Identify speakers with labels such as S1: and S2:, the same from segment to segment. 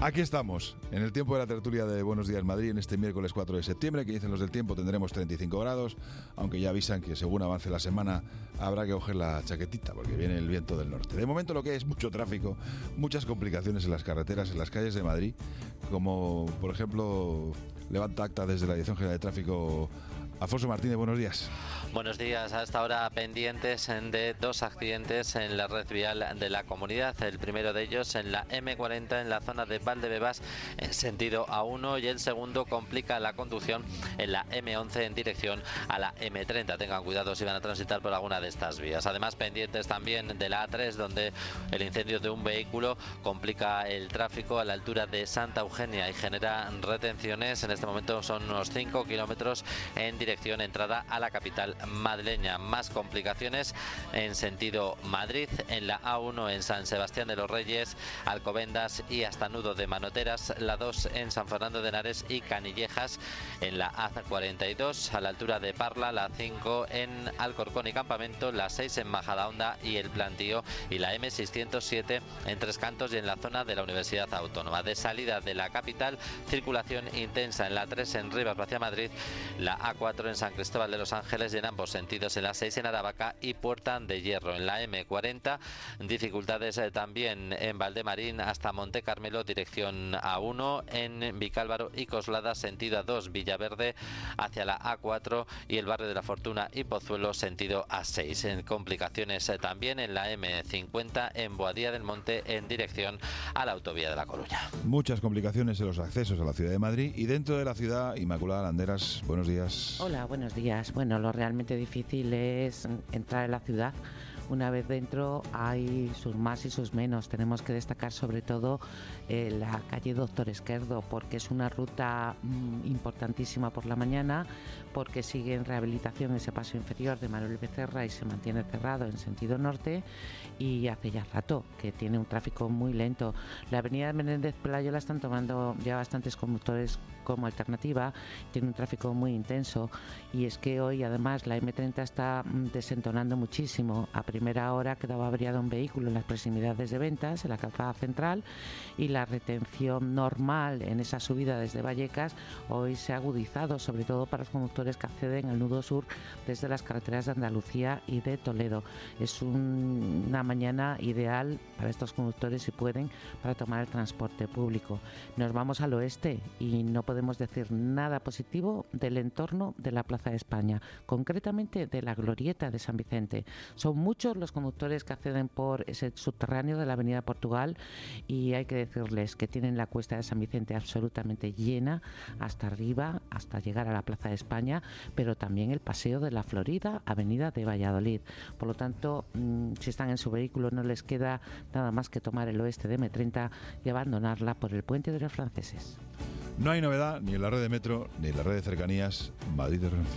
S1: Aquí estamos, en el tiempo de la tertulia de Buenos Días Madrid, en este miércoles 4 de septiembre, que dicen los del tiempo tendremos 35 grados, aunque ya avisan que según avance la semana habrá que coger la chaquetita, porque viene el viento del norte. De momento lo que es mucho tráfico, muchas complicaciones en las carreteras, en las calles de Madrid, como por ejemplo levanta acta desde la Dirección General de Tráfico Alfonso Martínez, buenos días.
S2: Buenos días. Hasta ahora pendientes de dos accidentes en la red vial de la comunidad. El primero de ellos en la M40 en la zona de Valdebebas en sentido A1 y el segundo complica la conducción en la M11 en dirección a la M30. Tengan cuidado si van a transitar por alguna de estas vías. Además pendientes también de la A3 donde el incendio de un vehículo complica el tráfico a la altura de Santa Eugenia y genera retenciones. En este momento son unos 5 kilómetros en dirección entrada a la capital madrileña. Más complicaciones en sentido Madrid en la A1 en San Sebastián de los Reyes, Alcobendas y hasta Nudo de Manoteras, la 2 en San Fernando de Henares y Canillejas en la A42 a la altura de Parla, la 5 en Alcorcón y Campamento, la 6 en Majadahonda y El Plantío y la M607 en Tres Cantos y en la zona de la Universidad Autónoma. De salida de la capital, circulación intensa en la 3 en Rivas hacia Madrid, la A4 en San Cristóbal de los Ángeles y en ambos sentidos en la 6 en Aravaca y Puerta de Hierro. En la M40 dificultades también en Valdemarín hasta Monte Carmelo dirección A1, en Vicálvaro y Coslada sentido A2 Villaverde hacia la A4 y el barrio de la Fortuna y Pozuelo sentido A6. En complicaciones también en la M50 en Boadía del Monte en dirección a la autovía de La Coruña.
S1: Muchas complicaciones en los accesos a la ciudad de Madrid y dentro de la ciudad. Inmaculada Landeras, buenos días.
S3: Hola, buenos días. Bueno, lo realmente difícil es entrar en la ciudad. Una vez dentro hay sus más y sus menos. Tenemos que destacar sobre todo la calle Doctor Esquerdo, porque es una ruta importantísima por la mañana, porque sigue en rehabilitación ese paso inferior de Manuel Becerra y se mantiene cerrado en sentido norte, y hace ya rato que tiene un tráfico muy lento. La avenida Menéndez Pelayo la están tomando ya bastantes conductores como alternativa, tiene un tráfico muy intenso, y es que hoy además la M30 está desentonando muchísimo. A primera hora quedaba averiado un vehículo en las proximidades de Ventas, en la calzada central, y la retención normal en esa subida desde Vallecas hoy se ha agudizado, sobre todo para los conductores que acceden al nudo sur desde las carreteras de Andalucía y de Toledo. Es una mañana ideal para estos conductores, si pueden, para tomar el transporte público. Nos vamos al oeste y no podemos decir nada positivo del entorno de la Plaza de España, concretamente de la glorieta de San Vicente. Son muchos los conductores que acceden por ese subterráneo de la Avenida Portugal, y hay que decirles que tienen la cuesta de San Vicente absolutamente llena hasta arriba, hasta llegar a la Plaza de España, pero también el Paseo de la Florida, Avenida de Valladolid. Por lo tanto, si están en su vehículo no les queda nada más que tomar el oeste de M30 y abandonarla por el puente de los franceses.
S1: No hay novedad ni en la red de metro ni en la red de cercanías Madrid de Renfe.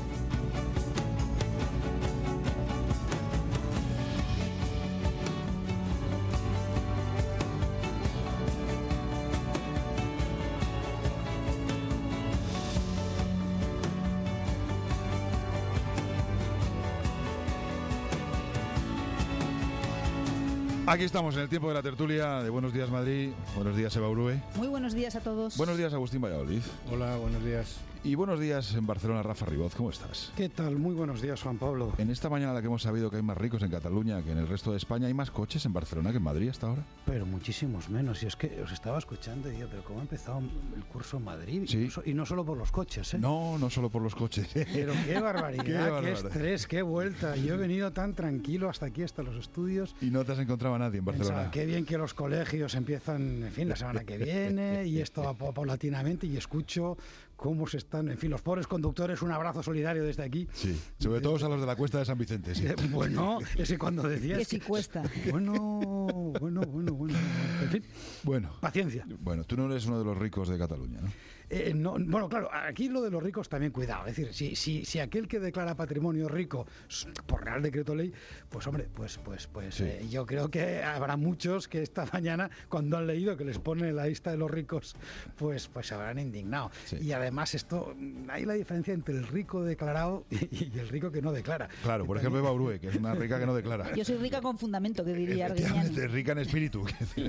S1: Aquí estamos en el tiempo de la tertulia de Buenos Días Madrid. Buenos días, Eva Urue.
S4: Muy buenos días a todos.
S1: Buenos días, Agustín Valladolid.
S5: Hola, buenos días.
S1: Y buenos días en Barcelona, Rafa Riboz. ¿Cómo estás?
S5: ¿Qué tal? Muy buenos días, Juan Pablo.
S1: En esta mañana en la que hemos sabido que hay más ricos en Cataluña que en el resto de España, ¿hay más coches en Barcelona que en Madrid hasta ahora?
S5: Pero muchísimos menos. Y es que os estaba escuchando y yo, pero ¿cómo ha empezado el curso en Madrid?
S1: Sí.
S5: Y no solo por los coches, ¿eh?
S1: No, no solo por los coches.
S5: Pero qué barbaridad,
S1: Qué
S5: qué
S1: barbaridad.
S5: estrés, qué vuelta. Yo he venido tan tranquilo hasta aquí, hasta los estudios.
S1: Y no te has encontrado a nadie en Barcelona.
S5: Pensaba, qué bien que los colegios empiezan, en fin, la semana que viene, y esto va paulatinamente, y escucho cómo se están, en fin, los pobres conductores, un abrazo solidario desde aquí.
S1: Sí, sobre todo a los de la Cuesta de San Vicente, sí.
S5: Bueno, ese cuando decías...
S4: Que sí cuesta.
S5: Bueno. En fin,
S1: Bueno,
S5: paciencia.
S1: bueno, tú no eres uno de los ricos de Cataluña, ¿no?
S5: Bueno, claro, aquí lo de los ricos también cuidado. Es decir, si aquel que declara patrimonio rico por Real Decreto Ley, pues hombre, pues
S1: Sí.
S5: yo creo que habrá muchos que esta mañana, cuando han leído que les pone la lista de los ricos, pues se habrán indignado.
S1: Sí.
S5: Y además hay la diferencia entre el rico declarado y el rico que no declara.
S1: Claro, por ejemplo Eva Urue, que es una rica que no declara.
S4: Yo soy rica con fundamento, que diría Arguiñano.
S1: Efectivamente, rica en espíritu.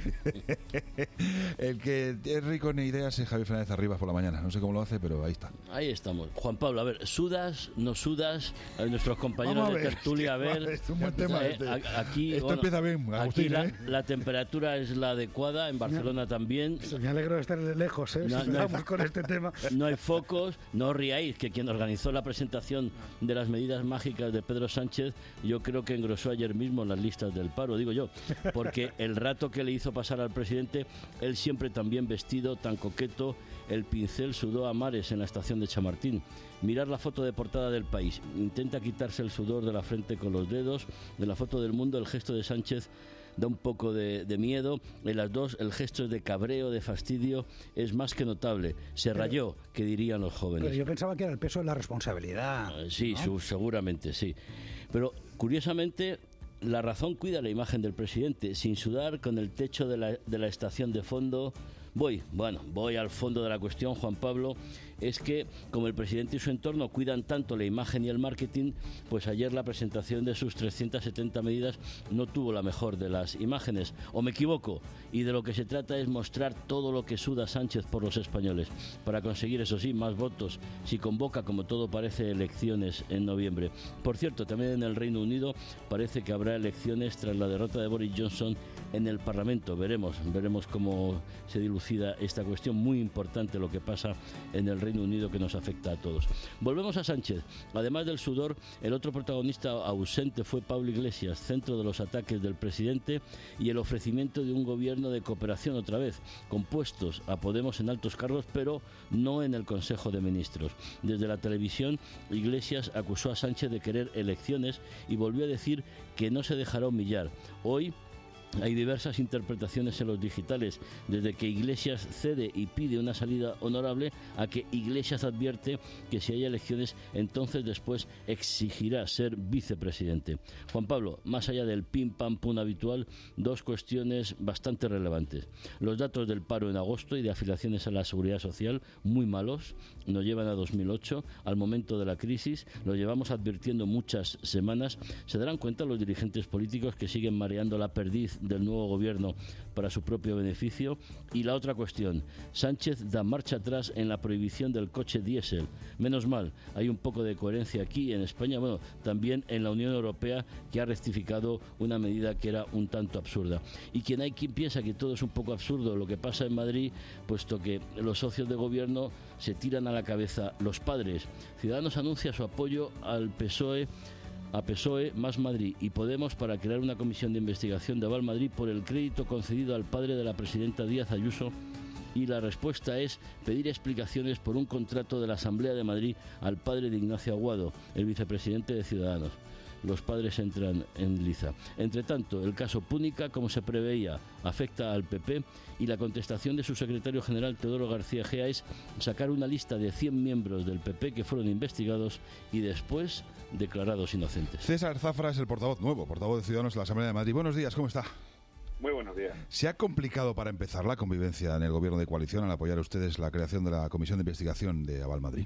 S1: El que es rico en ideas es Javier Fernández Arribas por la mañana. No sé cómo lo hace, pero ahí está.
S6: Ahí estamos. Juan Pablo, a ver, ¿sudas? ¿No sudas? Nuestros compañeros
S1: Vamos a
S6: de
S1: ver,
S6: tertulia, a ver.
S1: Es un buen tema este.
S6: Aquí,
S1: Esto
S6: bueno,
S1: empieza bien, Agustín,
S6: aquí la temperatura es la adecuada, en Barcelona también.
S5: Me alegro de estar lejos, si empezamos con este tema.
S6: No hay focos, no os riáis, que quien organizó la presentación de las medidas mágicas de Pedro Sánchez, yo creo que engrosó ayer mismo las listas del paro, digo yo, porque el rato que le hizo pasar al presidente, él siempre tan bien vestido, tan coqueto, el pincel sudó a mares en la estación de Chamartín. Mirar la foto de portada del País, intenta quitarse el sudor de la frente con los dedos. De la foto del Mundo, el gesto de Sánchez da un poco de miedo. En las dos, el gesto es de cabreo, de fastidio, es más que notable. Se rayó, que dirían los jóvenes.
S5: Pero yo pensaba que era el peso de la responsabilidad.
S6: Sí,
S5: ¿no?
S6: seguramente, sí. Pero, curiosamente, la razón cuida la imagen del presidente, sin sudar, con el techo de la estación de fondo. Voy al fondo de la cuestión, Juan Pablo. Es que, como el presidente y su entorno cuidan tanto la imagen y el marketing, pues ayer la presentación de sus 370 medidas no tuvo la mejor de las imágenes. ¿O me equivoco? Y de lo que se trata es mostrar todo lo que suda Sánchez por los españoles, para conseguir, eso sí, más votos, si convoca, como todo parece, elecciones en noviembre. Por cierto, también en el Reino Unido parece que habrá elecciones tras la derrota de Boris Johnson en el Parlamento. Veremos cómo se dilucida esta cuestión. Muy importante lo que pasa en el Reino Unido, que nos afecta a todos. Volvemos a Sánchez. Además del sudor, el otro protagonista ausente fue Pablo Iglesias, centro de los ataques del presidente y el ofrecimiento de un gobierno de cooperación otra vez, con puestos a Podemos en altos cargos, pero no en el Consejo de Ministros. Desde la televisión, Iglesias acusó a Sánchez de querer elecciones y volvió a decir que no se dejará humillar. Hoy hay diversas interpretaciones en los digitales, desde que Iglesias cede y pide una salida honorable a que Iglesias advierte que si hay elecciones, entonces después exigirá ser vicepresidente. Juan Pablo, más allá del pim pam pum habitual, dos cuestiones bastante relevantes. Los datos del paro en agosto y de afiliaciones a la Seguridad Social, muy malos, nos llevan a 2008, al momento de la crisis, lo llevamos advirtiendo muchas semanas. Se darán cuenta los dirigentes políticos que siguen mareando la perdiz del nuevo gobierno para su propio beneficio. Y la otra cuestión, Sánchez da marcha atrás en la prohibición del coche diésel. Menos mal, hay un poco de coherencia aquí en España, bueno, también en la Unión Europea, que ha rectificado una medida que era un tanto absurda. Y hay quien piensa que todo es un poco absurdo lo que pasa en Madrid, puesto que los socios de gobierno se tiran a la cabeza los padres. Ciudadanos anuncia su apoyo al PSOE, a PSOE más Madrid y Podemos para crear una comisión de investigación de Aval Madrid por el crédito concedido al padre de la presidenta Díaz Ayuso, y la respuesta es pedir explicaciones por un contrato de la Asamblea de Madrid al padre de Ignacio Aguado, el vicepresidente de Ciudadanos. Los padres entran en liza. Entre tanto, el caso Púnica, como se preveía, afecta al PP, y la contestación de su secretario general, Teodoro García Gea, es sacar una lista de 100 miembros del PP que fueron investigados y después declarados inocentes.
S1: César Zafra es el nuevo portavoz de Ciudadanos de la Asamblea de Madrid. Buenos días, ¿cómo está?
S7: Muy buenos días.
S1: ¿Se ha complicado para empezar la convivencia en el gobierno de coalición al apoyar a ustedes la creación de la comisión de investigación de Aval Madrid?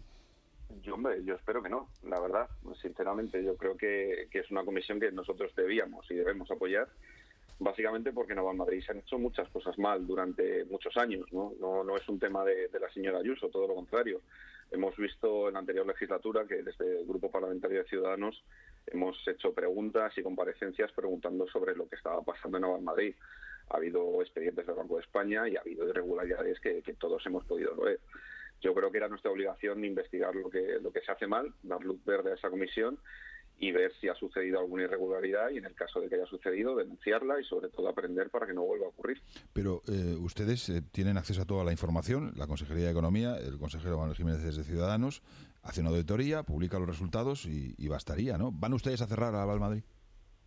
S7: Yo espero que no, la verdad. Sinceramente, yo creo que es una comisión que nosotros debíamos y debemos apoyar, básicamente porque en Aval Madrid se han hecho muchas cosas mal durante muchos años, ¿no? No es un tema de la señora Ayuso, todo lo contrario. Hemos visto en la anterior legislatura que desde el Grupo Parlamentario de Ciudadanos hemos hecho preguntas y comparecencias preguntando sobre lo que estaba pasando en Aval Madrid. Ha habido expedientes del Banco de España y ha habido irregularidades que todos hemos podido ver. Yo creo que era nuestra obligación investigar lo que se hace mal, dar luz verde a esa comisión y ver si ha sucedido alguna irregularidad y, en el caso de que haya sucedido, denunciarla y, sobre todo, aprender para que no vuelva a ocurrir.
S1: Pero ustedes tienen acceso a toda la información. La Consejería de Economía, el consejero Manuel Jiménez de Ciudadanos, hace una auditoría, publica los resultados y bastaría, ¿no? ¿Van ustedes a cerrar a Aval Madrid?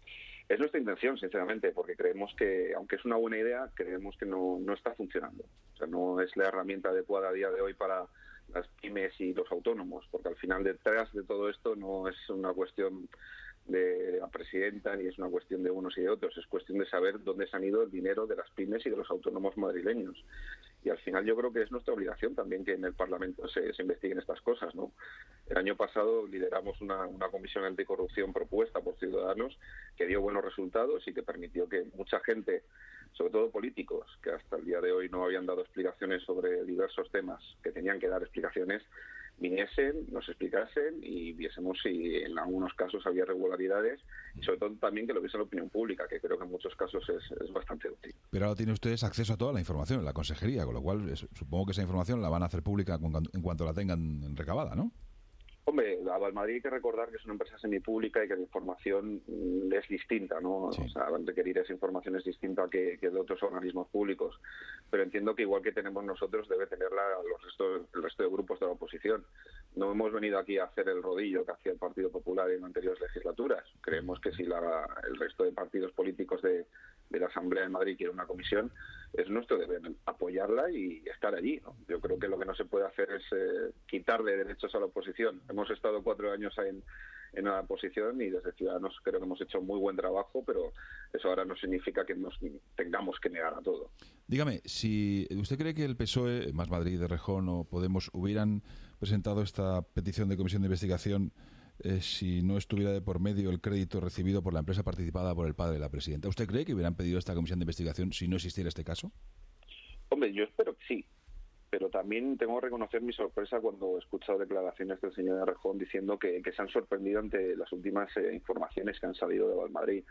S7: Es nuestra intención, sinceramente, porque creemos que, aunque es una buena idea, creemos que no está funcionando. O sea, no es la herramienta adecuada a día de hoy para las pymes y los autónomos, porque al final detrás de todo esto no es una cuestión de la presidenta ni es una cuestión de unos y de otros, es cuestión de saber dónde se han ido el dinero de las pymes y de los autónomos madrileños. Y al final yo creo que es nuestra obligación también que en el Parlamento se investiguen estas cosas, ¿no? El año pasado lideramos una comisión anticorrupción propuesta por Ciudadanos que dio buenos resultados y que permitió que mucha gente, sobre todo políticos, que hasta el día de hoy no habían dado explicaciones sobre diversos temas que tenían que dar explicaciones, viniesen, nos explicasen y viésemos si en algunos casos había irregularidades y sobre todo también que lo viese la opinión pública, que creo que en muchos casos es bastante útil.
S1: Pero ahora tienen ustedes acceso a toda la información en la consejería, con lo cual supongo que esa información la van a hacer pública en cuanto la tengan recabada, ¿no?
S7: Hombre, la Valmadrid hay que recordar que es una empresa semipública y que la información es distinta, ¿no?
S1: Sí.
S7: O sea, van a requerir esa información es distinta que de otros organismos públicos. Pero entiendo que igual que tenemos nosotros, debe tenerla el resto de grupos de la oposición. No hemos venido aquí a hacer el rodillo que hacía el Partido Popular en anteriores legislaturas. Creemos que si el resto de partidos políticos de la Asamblea de Madrid quiere una comisión, es nuestro deber apoyarla y estar allí, ¿no? Yo creo que lo que no se puede hacer es quitarle derechos a la oposición. Hemos estado 4 años en la oposición y desde Ciudadanos creo que hemos hecho muy buen trabajo, pero eso ahora no significa que nos tengamos que negar a todo.
S1: Dígame, si usted cree que el PSOE, Más Madrid, de Rejón o Podemos hubieran presentado esta petición de comisión de investigación si no estuviera de por medio el crédito recibido por la empresa participada por el padre de la presidenta, ¿usted cree que hubieran pedido esta comisión de investigación si no existiera este caso?
S7: Hombre, yo espero que sí, pero también tengo que reconocer mi sorpresa cuando he escuchado declaraciones del señor Errejón diciendo que se han sorprendido ante las últimas informaciones que han salido de Valmadrid.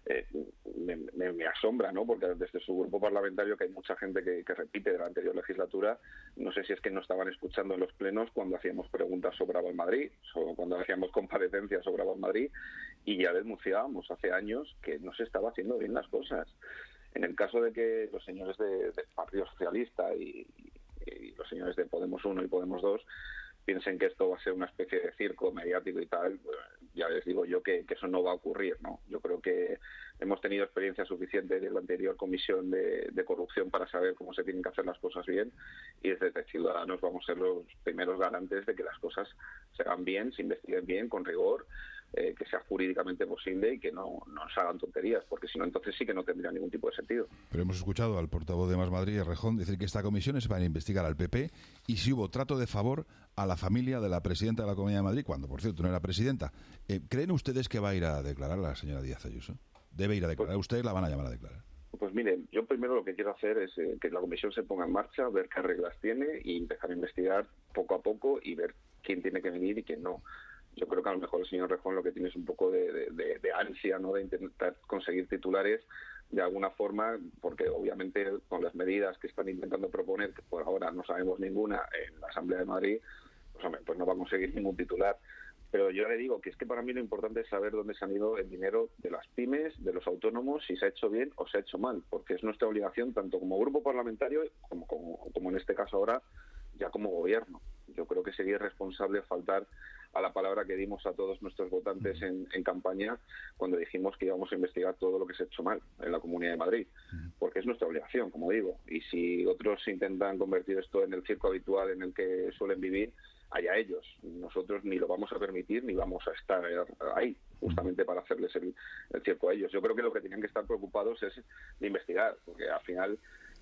S7: Me asombra, ¿no? Porque desde su grupo parlamentario, que hay mucha gente que repite de la anterior legislatura, no sé si es que no estaban escuchando en los plenos cuando hacíamos preguntas sobre Valmadrid, o cuando hacíamos comparecencias sobre Valmadrid, y ya denunciábamos hace años que no se estaba haciendo bien las cosas. En el caso de que los señores del Partido Socialista y los señores de Podemos 1 y Podemos 2 piensen que esto va a ser una especie de circo mediático y tal, ya les digo yo que eso no va a ocurrir, ¿no? Yo creo que hemos tenido experiencia suficiente de la anterior comisión de corrupción para saber cómo se tienen que hacer las cosas bien, y desde Ciudadanos vamos a ser los primeros garantes de que las cosas se hagan bien, se investiguen bien, con rigor, que sea jurídicamente posible y que no se hagan tonterías, porque si no, entonces sí que no tendría ningún tipo de sentido.
S1: Pero hemos escuchado al portavoz de Más Madrid, Errejón, decir que esta comisión es para investigar al PP y si hubo trato de favor a la familia de la presidenta de la Comunidad de Madrid, cuando, por cierto, no era presidenta. ¿Creen ustedes que va a ir a declarar la señora Díaz Ayuso? ¿Debe ir a declarar? ¿Ustedes la van a llamar a declarar?
S7: Pues miren, yo primero lo que quiero hacer es que la comisión se ponga en marcha, ver qué reglas tiene y empezar a investigar poco a poco y ver quién tiene que venir y quién no. Yo creo que a lo mejor el señor Rejón lo que tiene es un poco de ansia, ¿no?, de intentar conseguir titulares de alguna forma, porque obviamente con las medidas que están intentando proponer, que por ahora no sabemos ninguna en la Asamblea de Madrid, pues no va a conseguir ningún titular. Pero yo le digo que es que para mí lo importante es saber dónde se han ido el dinero de las pymes, de los autónomos, si se ha hecho bien o se ha hecho mal, porque es nuestra obligación tanto como grupo parlamentario como en este caso ahora ya como gobierno. Yo creo que sería irresponsable faltar a la palabra que dimos a todos nuestros votantes en campaña cuando dijimos que íbamos a investigar todo lo que se ha hecho mal en la Comunidad de Madrid, porque es nuestra obligación, como digo, y si otros intentan convertir esto en el circo habitual en el que suelen vivir, allá ellos. Nosotros ni lo vamos a permitir ni vamos a estar ahí justamente para hacerles el circo a ellos. Yo creo que lo que tienen que estar preocupados es de investigar, porque al final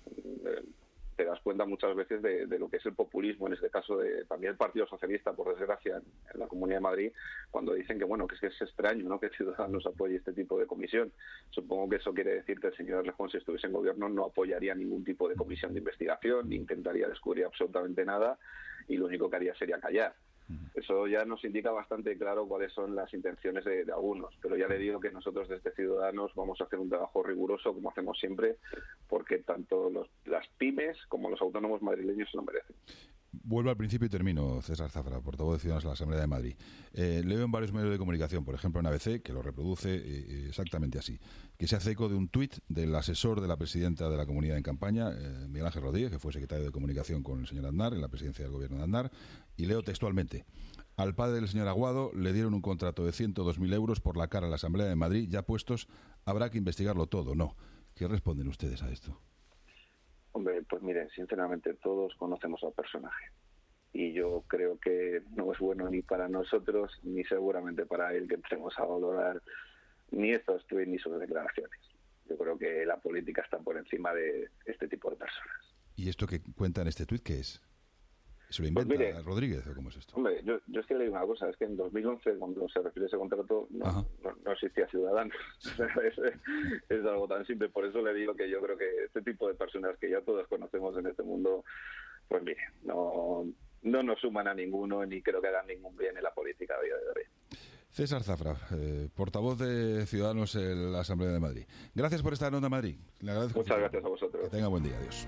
S7: te das cuenta muchas veces de lo que es el populismo, en este caso también el Partido Socialista, por desgracia, en la Comunidad de Madrid, cuando dicen que bueno, que es extraño, ¿no?, que Ciudadanos apoye este tipo de comisión. Supongo que eso quiere decir que el señor Errejón, si estuviese en gobierno, no apoyaría ningún tipo de comisión de investigación, ni intentaría descubrir absolutamente nada, y lo único que haría sería callar. Eso ya nos indica bastante claro cuáles son las intenciones de algunos, pero ya le digo que nosotros desde Ciudadanos vamos a hacer un trabajo riguroso, como hacemos siempre, porque tanto las pymes como los autónomos madrileños se lo merecen.
S1: Vuelvo al principio y termino, César Zafra, portavoz de Ciudadanos en la Asamblea de Madrid. Leo en varios medios de comunicación, por ejemplo en ABC, que lo reproduce exactamente así, que se hace eco de un tuit del asesor de la presidenta de la Comunidad en campaña, Miguel Ángel Rodríguez, que fue secretario de Comunicación con el señor Aznar en la presidencia del gobierno de Aznar, y leo textualmente: Al padre del señor Aguado le dieron un contrato de 102.000 euros por la cara a la Asamblea de Madrid, ya puestos, habrá que investigarlo todo, ¿no? ¿Qué responden ustedes a esto?
S7: Hombre, pues miren, sinceramente todos conocemos al personaje y yo creo que no es bueno ni para nosotros ni seguramente para él que entremos a valorar ni estos tweets ni sus declaraciones. Yo creo que la política está por encima de este tipo de personas.
S1: ¿Y esto que cuenta en este tuit qué es? ¿Se lo inventa
S7: Pues mire,
S1: Rodríguez o cómo es esto?
S7: Hombre, yo es que le digo una cosa, es que en 2011, cuando se refiere a ese contrato, no existía Ciudadanos. Es algo tan simple, por eso le digo que yo creo que este tipo de personas que ya todos conocemos en este mundo, pues mire, no nos suman a ninguno ni creo que hagan ningún bien en la política a día de hoy.
S1: César Zafra, portavoz de Ciudadanos en la Asamblea de Madrid. Gracias por estar en Onda Madrid. Le agradezco.
S7: Muchas gracias a vosotros.
S1: Que tenga buen día. Adiós.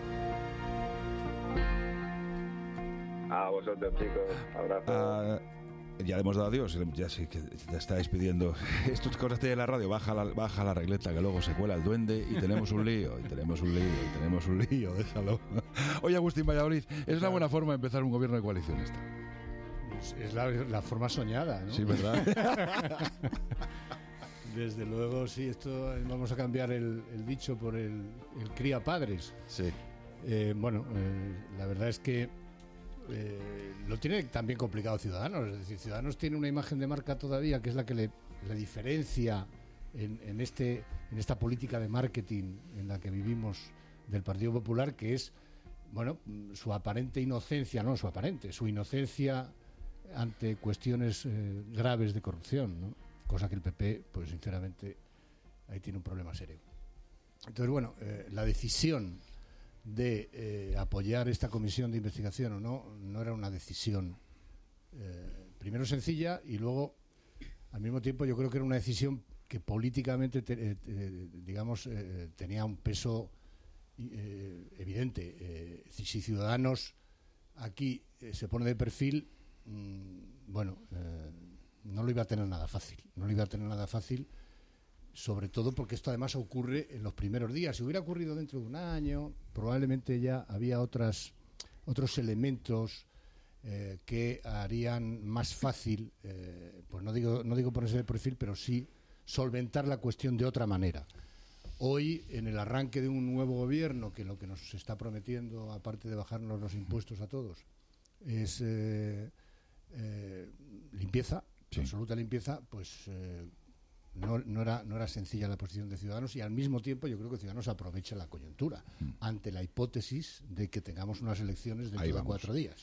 S7: A vosotros, chicos. Abrazo.
S1: Ya le hemos dado adiós. Ya sí que ya estáis pidiendo. Esto es cosas de la radio. Baja la regleta que luego se cuela el duende y tenemos un lío. Déjalo. Oye, Agustín Valladolid, es una buena forma de empezar un gobierno de coalición esta.
S8: Es la forma soñada, ¿no?
S1: Sí, ¿verdad?
S8: Desde luego, sí, esto vamos a cambiar el dicho por el cría padres.
S1: Sí.
S8: La verdad es que lo tiene también complicado Ciudadanos. Es decir, Ciudadanos tiene una imagen de marca todavía que es la que le diferencia en esta política de marketing en la que vivimos del Partido Popular, que es, su aparente inocencia, su inocencia ante cuestiones graves de corrupción, ¿no? Cosa que el PP, pues sinceramente, ahí tiene un problema serio. Entonces, la decisión de apoyar esta comisión de investigación o no era una decisión primero sencilla y luego, al mismo tiempo, yo creo que era una decisión que políticamente, tenía un peso evidente. Si Ciudadanos aquí se pone de perfil, no lo iba a tener nada fácil, sobre todo porque esto además ocurre en los primeros días. Si hubiera ocurrido dentro de un año, probablemente ya había otros elementos que harían más fácil, pues no digo ponerse de perfil, pero sí solventar la cuestión de otra manera. Hoy, en el arranque de un nuevo gobierno, que lo que nos está prometiendo, aparte de bajarnos los impuestos a todos, es limpieza, sí, absoluta limpieza, pues no era sencilla la posición de Ciudadanos, y al mismo tiempo yo creo que Ciudadanos aprovecha la coyuntura ante la hipótesis de que tengamos unas elecciones dentro de 4 días.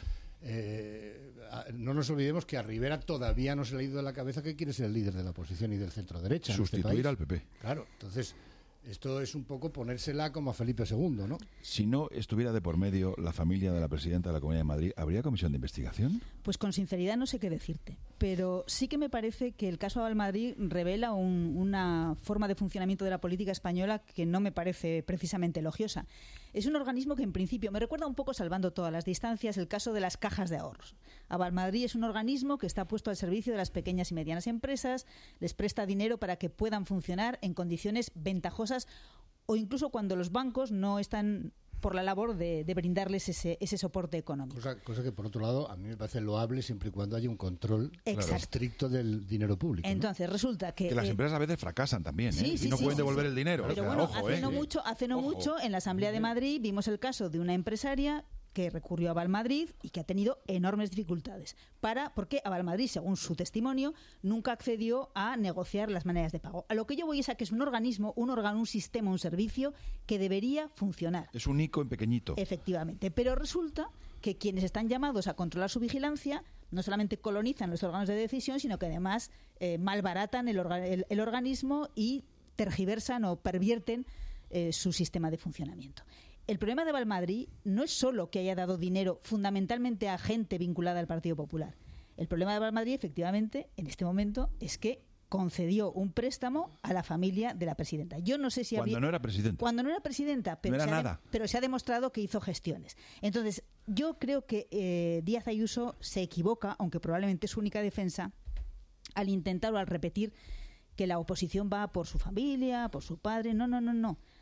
S8: No nos olvidemos que a Rivera todavía no se le ha ido de la cabeza que quiere ser el líder de la oposición y del centro derecha.
S1: Sustituir al PP.
S8: Claro, entonces esto es un poco ponérsela como a Felipe II, ¿no?
S1: Si no estuviera de por medio la familia de la presidenta de la Comunidad de Madrid, ¿habría comisión de investigación?
S4: Pues con sinceridad no sé qué decirte, pero sí que me parece que el caso Abalmadrid revela una forma de funcionamiento de la política española que no me parece precisamente elogiosa. Es un organismo que en principio me recuerda un poco, salvando todas las distancias, el caso de las cajas de ahorros. Abalmadrid es un organismo que está puesto al servicio de las pequeñas y medianas empresas, les presta dinero para que puedan funcionar en condiciones ventajosas o incluso cuando los bancos no están por la labor de brindarles ese soporte económico.
S8: Cosa que, por otro lado, a mí me parece loable siempre y cuando haya un control estricto del dinero público.
S4: Entonces, resulta que
S1: las empresas a veces fracasan también,
S4: sí,
S1: y no pueden devolver el dinero.
S4: Pero hace no mucho, en la Asamblea de Madrid vimos el caso de una empresaria que recurrió a Abalmadrid y que ha tenido enormes dificultades. Porque Abalmadrid, según su testimonio, nunca accedió a negociar las maneras de pago. A lo que yo voy es a que es un organismo, un sistema, un servicio que debería funcionar.
S1: Es un ICO en pequeñito.
S4: Efectivamente. Pero resulta que quienes están llamados a controlar su vigilancia no solamente colonizan los órganos de decisión, sino que además malbaratan el organismo y tergiversan o pervierten su sistema de funcionamiento. El problema de Abalmadrid no es solo que haya dado dinero fundamentalmente a gente vinculada al Partido Popular. El problema de Abalmadrid, efectivamente, en este momento, es que concedió un préstamo a la familia de la presidenta. Yo no sé si
S1: Cuando no era presidenta,
S4: pero,
S1: no era nada.
S4: Pero se ha demostrado que hizo gestiones. Entonces, yo creo que Díaz Ayuso se equivoca, aunque probablemente es su única defensa, al intentar o al repetir que la oposición va por su familia, por su padre. No.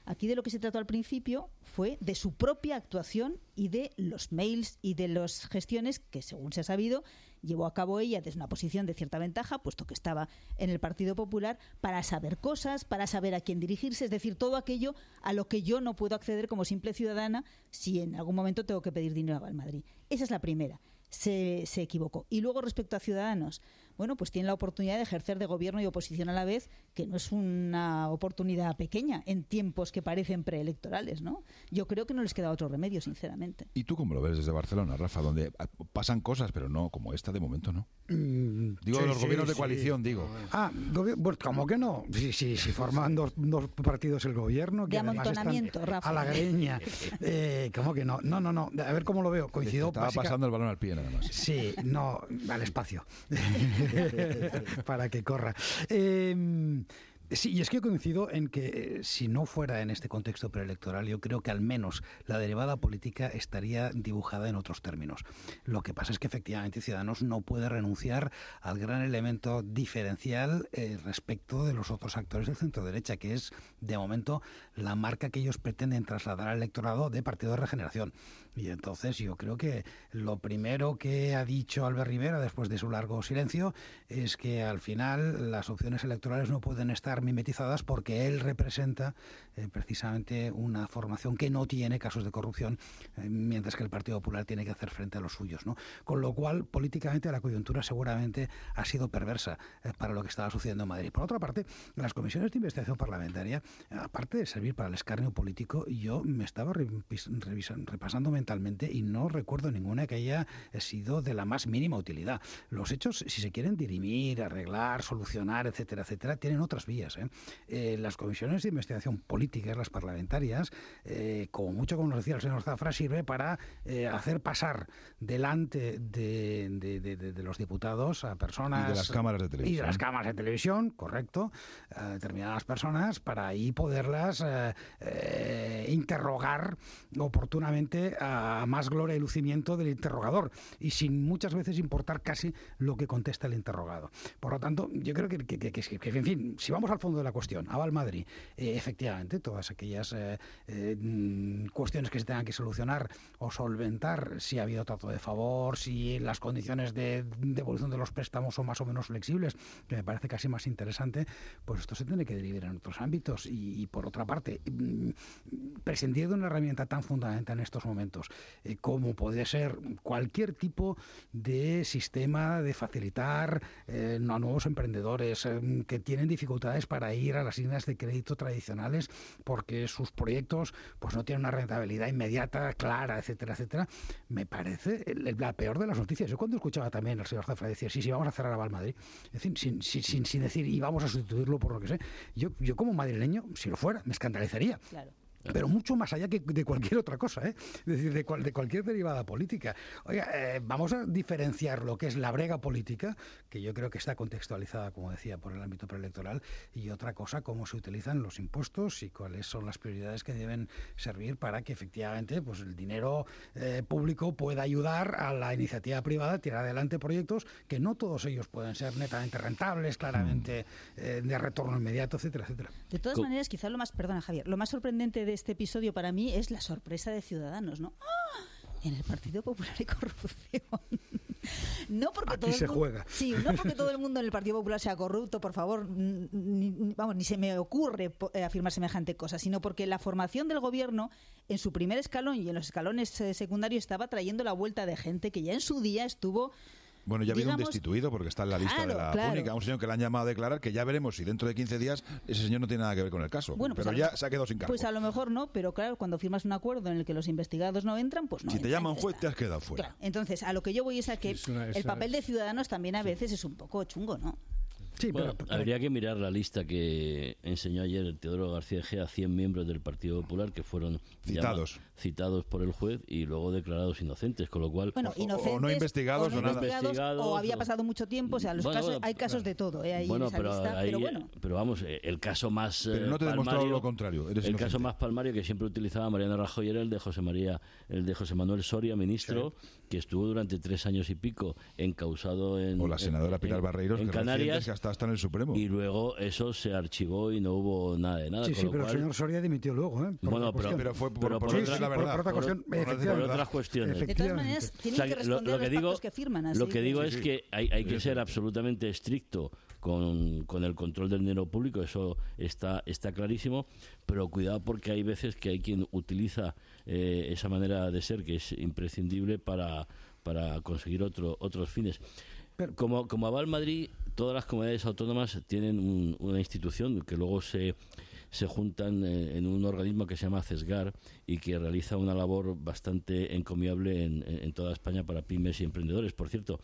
S4: Aquí de lo que se trató al principio fue de su propia actuación y de los mails y de las gestiones que, según se ha sabido, llevó a cabo ella desde una posición de cierta ventaja, puesto que estaba en el Partido Popular, para saber cosas, para saber a quién dirigirse, es decir, todo aquello a lo que yo no puedo acceder como simple ciudadana si en algún momento tengo que pedir dinero a Valmadrid. Esa es la primera. Se equivocó. Y luego, respecto a Ciudadanos, bueno, pues tienen la oportunidad de ejercer de gobierno y oposición a la vez, que no es una oportunidad pequeña en tiempos que parecen preelectorales, ¿no? Yo creo que no les queda otro remedio, sinceramente.
S1: ¿Y tú cómo lo ves desde Barcelona, Rafa? Donde pasan cosas, pero no como esta de momento, ¿no? Digo,
S5: sí,
S1: los gobiernos de
S5: sí.
S1: coalición, digo.
S5: Pues ¿cómo que no? Si forman dos partidos el gobierno, que
S4: de
S5: además
S4: amontonamiento,
S5: están
S4: Rafa.
S5: a la greña. ¿Cómo que no? No. A ver cómo lo veo. Coincido.
S1: Estaba pasando el balón al pie, nada más.
S5: Sí, no, al espacio. Para que corra. Sí, y es que coincido en que si no fuera en este contexto preelectoral, yo creo que al menos la derivada política estaría dibujada en otros términos. Lo que pasa es que efectivamente Ciudadanos no puede renunciar al gran elemento diferencial respecto de los otros actores del centro-derecha, que es, de momento, la marca que ellos pretenden trasladar al electorado de Partido de Regeneración. Y entonces yo creo que lo primero que ha dicho Albert Rivera después de su largo silencio es que al final las opciones electorales no pueden estar mimetizadas porque él representa precisamente una formación que no tiene casos de corrupción, mientras que el Partido Popular tiene que hacer frente a los suyos, ¿no? Con lo cual, políticamente, la coyuntura seguramente ha sido perversa para lo que estaba sucediendo en Madrid. Por otra parte, las comisiones de investigación parlamentaria, aparte de servir para el escarnio político, yo me estaba repasando mentalmente y no recuerdo ninguna que haya sido de la más mínima utilidad. Los hechos, si se quieren dirimir, arreglar, solucionar, etcétera, etcétera, tienen otras vías. Las comisiones de investigación políticas, las parlamentarias, como mucho, como nos decía el señor Zafra, sirve para hacer pasar delante de los diputados a personas...
S1: Y de las cámaras de televisión.
S5: Y de las cámaras de televisión, correcto, a determinadas personas, para ahí poderlas interrogar oportunamente a más gloria y lucimiento del interrogador, y sin muchas veces importar casi lo que contesta el interrogado. Por lo tanto, yo creo que en fin, si vamos al fondo de la cuestión, a Valmadrid, efectivamente, todas aquellas cuestiones que se tengan que solucionar o solventar, si ha habido trato de favor, si las condiciones de devolución de los préstamos son más o menos flexibles, que me parece casi más interesante, pues esto se tiene que derivar en otros ámbitos. Y por otra parte, prescindir de una herramienta tan fundamental en estos momentos como puede ser cualquier tipo de sistema de facilitar a nuevos emprendedores que tienen dificultades para ir a las líneas de crédito tradicionales porque sus proyectos pues no tienen una rentabilidad inmediata, clara, etcétera, etcétera, me parece la peor de las noticias. Yo cuando escuchaba también al señor Zafra decir, sí, vamos a cerrar a Valmadrid, es decir, sin decir, y vamos a sustituirlo por lo que sé, yo como madrileño, si lo fuera, me escandalizaría.
S4: Claro.
S5: Pero mucho más allá que de cualquier otra cosa, es decir, de cualquier derivada política. Oiga, vamos a diferenciar lo que es la brega política, que yo creo que está contextualizada, como decía, por el ámbito preelectoral, y otra cosa, cómo se utilizan los impuestos y cuáles son las prioridades que deben servir para que efectivamente pues el dinero público pueda ayudar a la iniciativa privada a tirar adelante proyectos que no todos ellos pueden ser netamente rentables, claramente de retorno inmediato, etcétera, etcétera.
S4: De todas maneras, quizás perdona Javier, lo más sorprendente de este episodio para mí es la sorpresa de Ciudadanos, ¿no? ¡Ah! En el Partido Popular hay corrupción. No porque
S5: aquí
S4: todo
S5: se
S4: el mundo,
S5: juega.
S4: Sí, no porque todo el mundo en el Partido Popular sea corrupto, por favor, ni se me ocurre afirmar semejante cosa, sino porque la formación del gobierno en su primer escalón y en los escalones secundarios estaba trayendo la vuelta de gente que ya en su día estuvo...
S1: Bueno, ya ha habido un destituido porque está en la lista de la pública, un señor que le han llamado a declarar, que ya veremos si dentro de 15 días ese señor no tiene nada que ver con el caso. Bueno, pues pero ya se ha quedado sin cargo.
S4: Pues a lo mejor no, pero claro, cuando firmas un acuerdo en el que los investigados no entran, pues no.
S1: Si te llama un juez, te has quedado fuera.
S4: Claro. Entonces, a lo que yo voy es a que el papel de Ciudadanos también a veces es un poco chungo, ¿no?
S5: Sí,
S6: bueno, habría que mirar la lista que enseñó ayer Teodoro García Egea a 100 miembros del Partido Popular que fueron citados por el juez y luego declarados inocentes, con lo cual...
S4: Bueno, inocentes,
S1: o no investigados o nada.
S4: O había pasado mucho tiempo, o sea, hay casos de todo, ahí en esa lista, pero bueno.
S6: Pero vamos, el caso más
S1: pero no te he demostrado lo contrario, eres
S6: el
S1: inocente.
S6: caso más palmario que siempre utilizaba Mariano Rajoy era el de José Manuel Soria, ministro, que estuvo durante 3 años y pico encausado en...
S1: O la senadora Pilar Barreiros,
S6: en
S1: que
S6: Canarias,
S1: que ha está hasta en el Supremo.
S6: Y luego eso se archivó y no hubo nada de nada.
S5: Sí, sí, pero el señor Soria dimitió luego, ¿eh?
S6: Bueno,
S1: pero fue por
S6: otra,
S1: la verdad.
S6: Por otras cuestiones.
S4: De todas maneras, tienen que responder a los pactos que firman. Así
S6: lo que digo es que hay que ser absolutamente estricto con el control del dinero público, eso está clarísimo, pero cuidado porque hay veces que hay quien utiliza esa manera de ser que es imprescindible para conseguir otros fines. Como aval Madrid, todas las comunidades autónomas tienen una institución que luego se juntan en un organismo que se llama CESGAR y que realiza una labor bastante encomiable en toda España para pymes y emprendedores. Por cierto,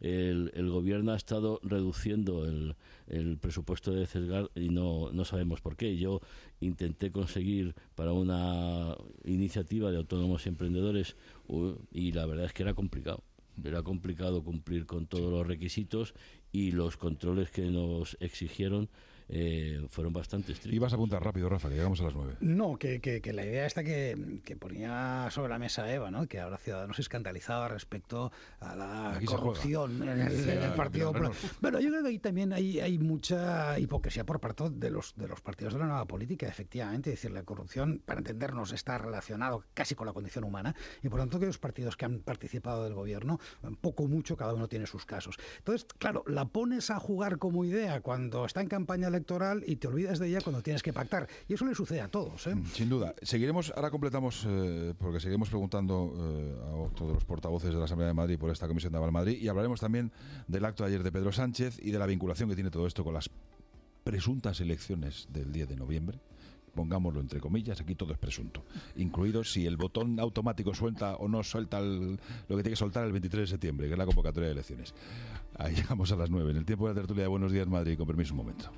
S6: el gobierno ha estado reduciendo el presupuesto de CESGAR y no sabemos por qué. Yo intenté conseguir para una iniciativa de autónomos y emprendedores y la verdad es que era complicado. Era complicado cumplir con todos los requisitos y los controles que nos exigieron fueron bastante estrictos.
S1: Ibas a apuntar rápido, Rafa, que llegamos a las 9.
S5: No, que la idea esta que ponía sobre la mesa Eva, ¿no? Que ahora Ciudadanos se escandalizaba respecto a la corrupción en el Partido Popular. Bueno, yo creo que ahí también hay mucha hipocresía por parte de los partidos de la nueva política, efectivamente. Es decir, la corrupción, para entendernos, está relacionado casi con la condición humana y por lo tanto que los partidos que han participado del gobierno, poco o mucho, cada uno tiene sus casos. Entonces, claro, la pones a jugar como idea cuando está en campaña electoral y te olvidas de ella cuando tienes que pactar. Y eso le sucede a todos, ¿eh?
S1: Sin duda. Seguiremos, ahora completamos, porque seguiremos preguntando a todos los portavoces de la Asamblea de Madrid por esta Comisión de Aval Madrid y hablaremos también del acto de ayer de Pedro Sánchez y de la vinculación que tiene todo esto con las presuntas elecciones del 10 de noviembre. Pongámoslo entre comillas, aquí todo es presunto, incluido si el botón automático suelta o no suelta lo que tiene que soltar el 23 de septiembre, que es la convocatoria de elecciones. Ahí llegamos a las 9, en el tiempo de la tertulia de Buenos Días Madrid. Con permiso un momento.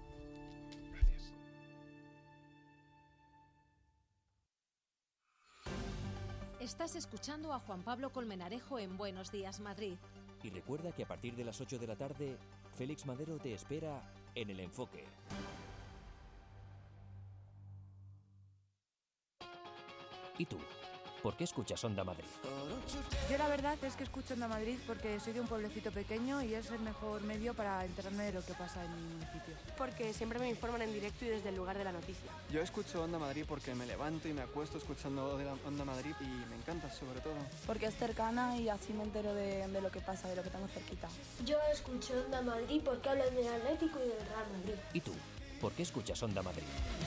S1: Gracias.
S9: Estás escuchando a Juan Pablo Colmenarejo en Buenos Días Madrid.
S10: Y recuerda que a partir de las 8 de la tarde, Félix Madero te espera en El Enfoque. ¿Y tú? ¿Por qué escuchas Onda Madrid?
S11: Yo la verdad es que escucho Onda Madrid porque soy de un pueblecito pequeño y es el mejor medio para enterarme de lo que pasa en mi municipio.
S12: Porque siempre me informan en directo y desde el lugar de la noticia.
S13: Yo escucho Onda Madrid porque me levanto y me acuesto escuchando Onda Madrid y me encanta sobre todo.
S11: Porque es cercana y así me entero de lo que pasa, de lo que tengo cerquita.
S14: Yo escucho Onda Madrid porque hablan del Atlético y del Real Madrid.
S10: ¿Y tú? ¿Por qué escuchas Onda Madrid?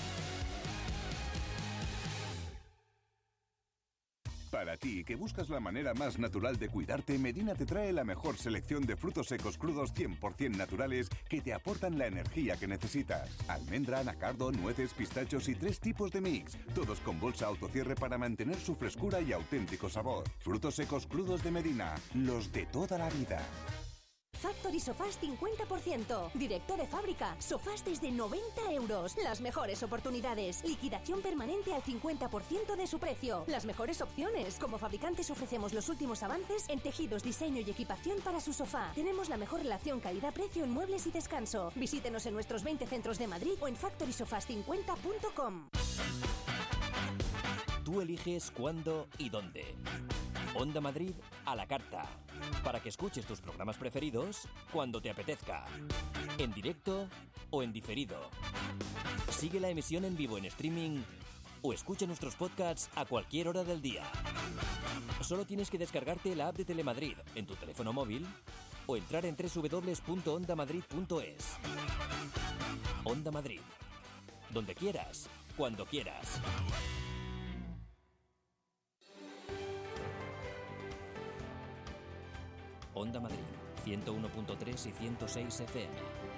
S15: Para ti, que buscas la manera más natural de cuidarte, Medina te trae la mejor selección de frutos secos crudos 100% naturales que te aportan la energía que necesitas. Almendra, anacardo, nueces, pistachos y 3 tipos de mix, todos con bolsa autocierre para mantener su frescura y auténtico sabor. Frutos secos crudos de Medina, los de toda la vida.
S16: Factory Sofás 50%. Directo de fábrica. Sofás desde 90 euros. Las mejores oportunidades. Liquidación permanente al 50% de su precio. Las mejores opciones. Como fabricantes ofrecemos los últimos avances en tejidos, diseño y equipación para su sofá. Tenemos la mejor relación calidad-precio en muebles y descanso. Visítenos en nuestros 20 centros de Madrid o en factorysofas50.com.
S10: Tú eliges cuándo y dónde. Onda Madrid a la carta. Para que escuches tus programas preferidos cuando te apetezca. En directo o en diferido. Sigue la emisión en vivo en streaming o escucha nuestros podcasts a cualquier hora del día. Solo tienes que descargarte la app de Telemadrid en tu teléfono móvil o entrar en www.ondamadrid.es. Onda Madrid. Donde quieras, cuando quieras. Onda Madrid, 101.3 y 106 FM.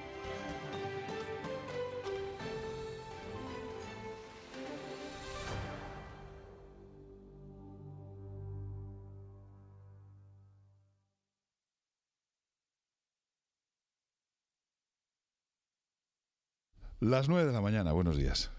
S1: Las 9 de la mañana, buenos días.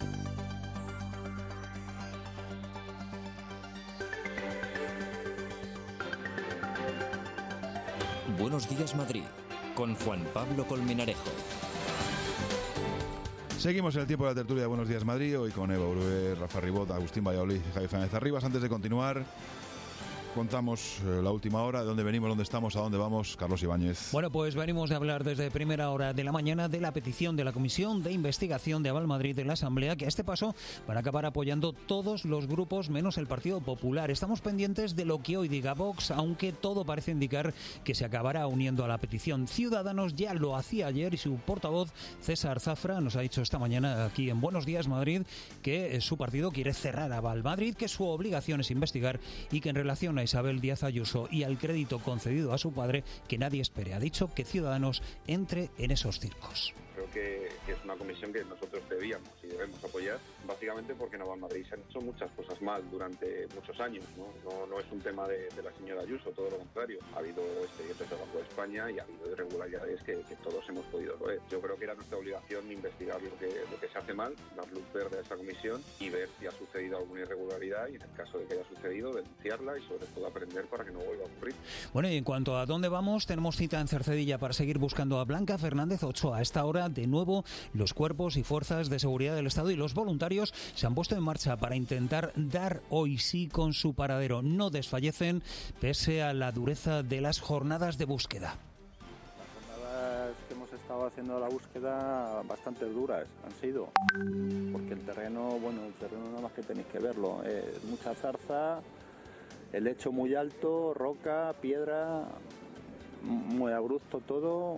S10: Buenos días Madrid, con Juan Pablo Colmenarejo.
S1: Seguimos en el tiempo de la tertulia de Buenos Días Madrid, hoy con Eva Urbe, Rafa Ribot, Agustín Valladolid y Javier Fernández Arribas. Antes de continuar, contamos la última hora, de dónde venimos, dónde estamos, a dónde vamos. Carlos Ibáñez.
S17: Bueno, pues venimos de hablar desde primera hora de la mañana de la petición de la Comisión de Investigación de Aval Madrid de la Asamblea, que a este paso van a acabar apoyando todos los grupos menos el Partido Popular. Estamos pendientes de lo que hoy diga Vox, aunque todo parece indicar que se acabará uniendo a la petición. Ciudadanos ya lo hacía ayer y su portavoz César Zafra nos ha dicho esta mañana aquí en Buenos Días Madrid que su partido quiere cerrar a Aval Madrid, que su obligación es investigar y que en relación a Isabel Díaz Ayuso y al crédito concedido a su padre, que nadie espere. Ha dicho que Ciudadanos entre en esos circos.
S7: Creo que es una comisión que nosotros debíamos y debemos apoyar, básicamente porque en Aval Madrid se han hecho muchas cosas mal durante muchos años, no es un tema de la señora Ayuso, todo lo contrario. Ha habido expedientes del Banco de España y ha habido irregularidades que todos hemos podido ver. Yo creo que era nuestra obligación investigar lo que se hace mal, dar luz verde a esa comisión y ver si ha sucedido alguna irregularidad y en el caso de que haya sucedido, denunciarla y sobre todo aprender para que no vuelva a ocurrir.
S17: Bueno, y en cuanto a dónde vamos, tenemos cita en Cercedilla para seguir buscando a Blanca Fernández Ochoa. A esta hora, de nuevo, los cuerpos y fuerzas de seguridad del Estado y los voluntarios se han puesto en marcha para intentar dar hoy sí con su paradero. No desfallecen pese a la dureza de las jornadas de búsqueda.
S18: Las jornadas que hemos estado haciendo la búsqueda bastante duras han sido, porque el terreno nada más que tenéis que verlo, es mucha zarza, el lecho muy alto, roca, piedra, muy abrupto todo,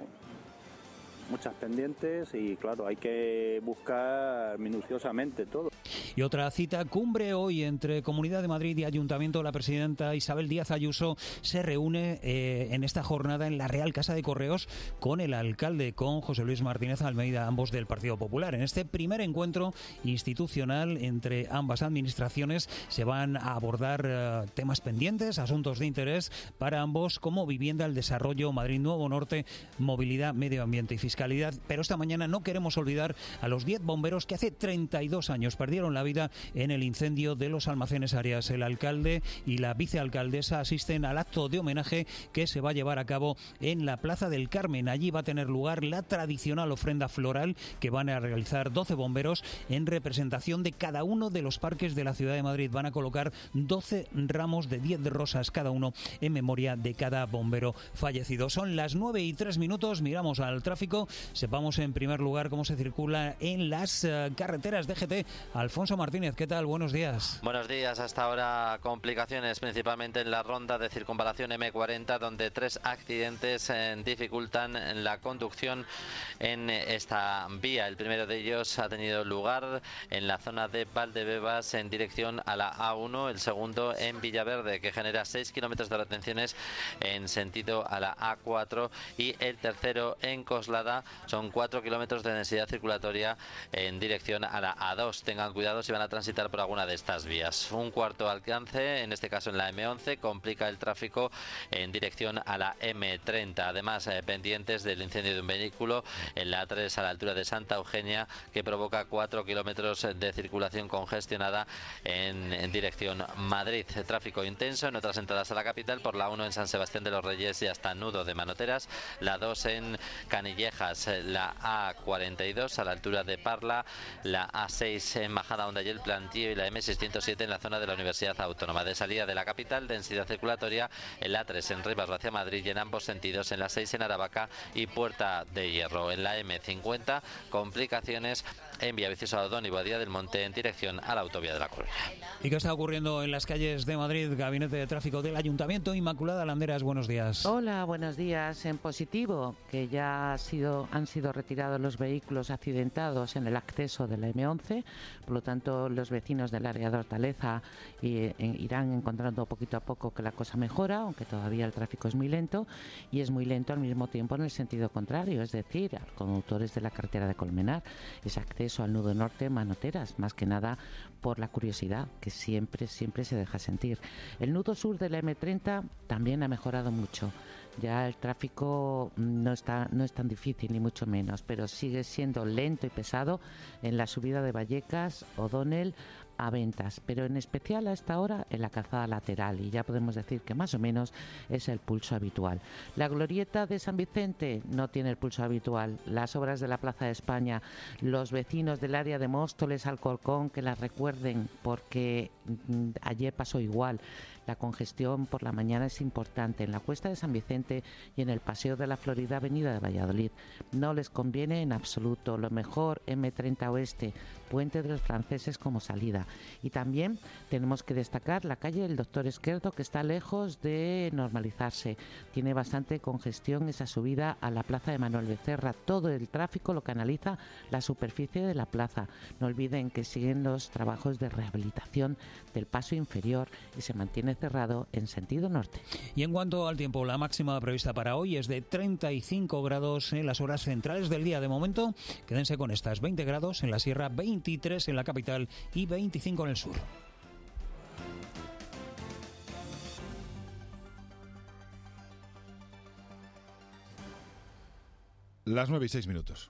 S18: muchas pendientes y claro, hay que buscar minuciosamente todo.
S17: Y otra cita, cumbre hoy entre Comunidad de Madrid y Ayuntamiento. La presidenta Isabel Díaz Ayuso se reúne en esta jornada en la Real Casa de Correos con el alcalde, con José Luis Martínez Almeida, ambos del Partido Popular. En este primer encuentro institucional entre ambas administraciones se van a abordar temas pendientes, asuntos de interés para ambos, como vivienda, el desarrollo, Madrid Nuevo Norte, movilidad, medio ambiente y fiscalidad. Pero esta mañana no queremos olvidar a los 10 bomberos que hace 32 años perdieron la vida en el incendio de los almacenes Arias. El alcalde y la vicealcaldesa asisten al acto de homenaje que se va a llevar a cabo en la Plaza del Carmen. Allí va a tener lugar la tradicional ofrenda floral que van a realizar 12 bomberos en representación de cada uno de los parques de la ciudad de Madrid. Van a colocar 12 ramos de 10 rosas cada uno en memoria de cada bombero fallecido. Son las 9:03, miramos al tráfico, sepamos en primer lugar cómo se circula en las carreteras de GT. Alfonso Martínez, ¿qué tal? Buenos días.
S2: Buenos días. Hasta ahora complicaciones principalmente en la ronda de circunvalación M40, donde 3 accidentes dificultan la conducción en esta vía. El primero de ellos ha tenido lugar en la zona de Valdebebas en dirección a la A1, el segundo en Villaverde, que genera 6 kilómetros de retenciones en sentido a la A4, y el tercero en Coslada son 4 kilómetros de densidad circulatoria en dirección a la A2. Tengan cuidado si van a transitar por alguna de estas vías. Un cuarto alcance, en este caso en la M11, complica el tráfico en dirección a la M30. Además, pendientes del incendio de un vehículo en la A3 a la altura de Santa Eugenia, que provoca 4 kilómetros de circulación congestionada en dirección Madrid. Tráfico intenso en otras entradas a la capital, por la 1 en San Sebastián de los Reyes y hasta Nudo de Manoteras, la 2 en Canillejas, la A42 a la altura de Parla, la A6 en Majada Honda y el Plantío y la M607 en la zona de la Universidad Autónoma. De salida de la capital, densidad circulatoria en la A3 en Rivas hacia Madrid y en ambos sentidos en la 6 en Aravaca y Puerta de Hierro. En la M50, complicaciones en Vía Viciosa Odón y Boadilla del Monte en dirección a la autovía de La Coruña.
S17: ¿Y qué está ocurriendo en las calles de Madrid? Gabinete de Tráfico del Ayuntamiento. Inmaculada Landeras, buenos días.
S3: Hola, buenos días. En positivo, que ya han sido retirados los vehículos accidentados en el acceso de la M11, por lo tanto los vecinos del área de Hortaleza irán encontrando poquito a poco que la cosa mejora, aunque todavía el tráfico es muy lento, y es muy lento al mismo tiempo en el sentido contrario, es decir, a los conductores de la carretera de Colmenar, ese acceso al nudo norte, Manoteras, más que nada por la curiosidad que siempre se deja sentir. El nudo sur de la M30 también ha mejorado mucho. Ya el tráfico no es tan difícil, ni mucho menos, pero sigue siendo lento y pesado en la subida de Vallecas, O'Donnell, a ventas, pero en especial a esta hora en la calzada lateral, y ya podemos decir que más o menos es el pulso habitual. La glorieta de San Vicente no tiene el pulso habitual. Las obras de la Plaza de España, los vecinos del área de Móstoles, Alcorcón, que las recuerden porque ayer pasó igual. La congestión por la mañana es importante en la Cuesta de San Vicente y en el Paseo de la Florida, Avenida de Valladolid. No les conviene en absoluto. Lo mejor, M30 Oeste, Puente de los Franceses como salida. Y también tenemos que destacar la calle del Doctor Esquerdo, que está lejos de normalizarse. Tiene bastante congestión esa subida a la Plaza de Manuel Becerra. Todo el tráfico lo canaliza la superficie de la plaza. No olviden que siguen los trabajos de rehabilitación del paso inferior y se mantiene cerrado en sentido norte.
S17: Y en cuanto al tiempo, la máxima prevista para hoy es de 35 grados en las horas centrales del día. De momento, quédense con estas: 20 grados en la sierra, 23 en la capital y 25 en el sur.
S1: Las 9:06.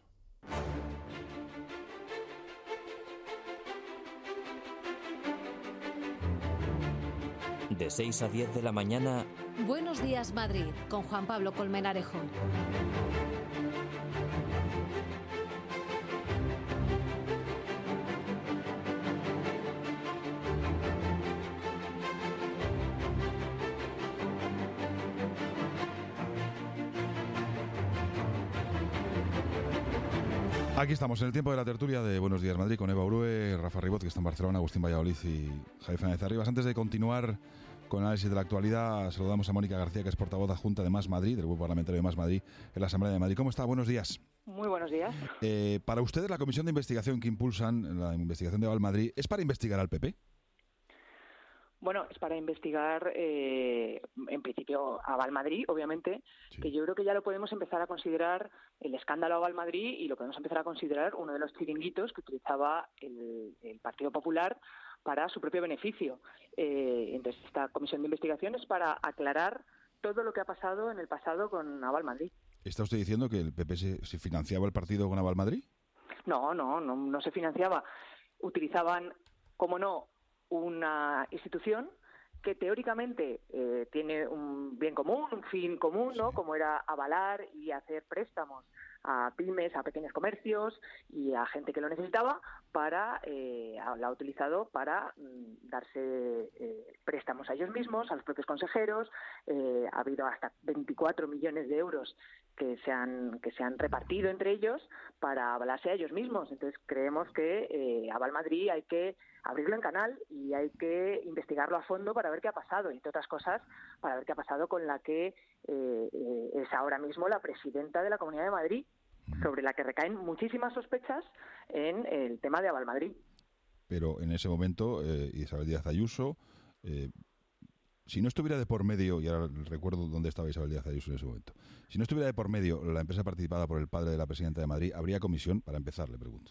S10: De 6 a 10 de la mañana.
S9: Buenos días, Madrid, con Juan Pablo Colmenarejo.
S1: Aquí estamos, en el tiempo de la tertulia de Buenos Días Madrid, con Eva Urue, Rafa Ribot, que está en Barcelona, Agustín Valladolid y Javier Fernández Arribas. Antes de continuar con el análisis de la actualidad, saludamos a Mónica García, que es portavoz adjunta de Más Madrid, del Grupo Parlamentario de Más Madrid, en la Asamblea de Madrid. ¿Cómo está? Buenos días.
S19: Muy buenos días.
S1: Para ustedes, la comisión de investigación que impulsan, la investigación de Aval Madrid, ¿es para investigar al PP?
S19: Bueno, es para investigar, en principio, a Aval Madrid, obviamente, sí, que yo creo que ya lo podemos empezar a considerar el escándalo Aval Madrid y lo podemos empezar a considerar uno de los chiringuitos que utilizaba el Partido Popular para su propio beneficio. Entonces, esta comisión de investigación es para aclarar todo lo que ha pasado en el pasado con Aval Madrid.
S1: ¿Está usted diciendo que el PP se financiaba el partido con Aval Madrid?
S19: No se financiaba. Utilizaban, como no, una institución que teóricamente tiene un bien común, un fin común, ¿no? Como era avalar y hacer préstamos a pymes, a pequeños comercios y a gente que lo necesitaba, la ha utilizado para darse préstamos a ellos mismos, a los propios consejeros. Ha habido hasta 24 millones de euros que se han repartido entre ellos para avalarse a ellos mismos. Entonces creemos que Aval Madrid hay que abrirlo en canal y hay que investigarlo a fondo para ver qué ha pasado, y entre otras cosas para ver qué ha pasado con la que es ahora mismo la presidenta de la Comunidad de Madrid, sobre la que recaen muchísimas sospechas en el tema de Aval Madrid.
S1: Pero en ese momento, Isabel Díaz Ayuso, si no estuviera de por medio, y ahora recuerdo dónde estaba Isabel Díaz Ayuso en ese momento, si no estuviera de por medio la empresa participada por el padre de la presidenta de Madrid, ¿habría comisión? Para empezar, le pregunto.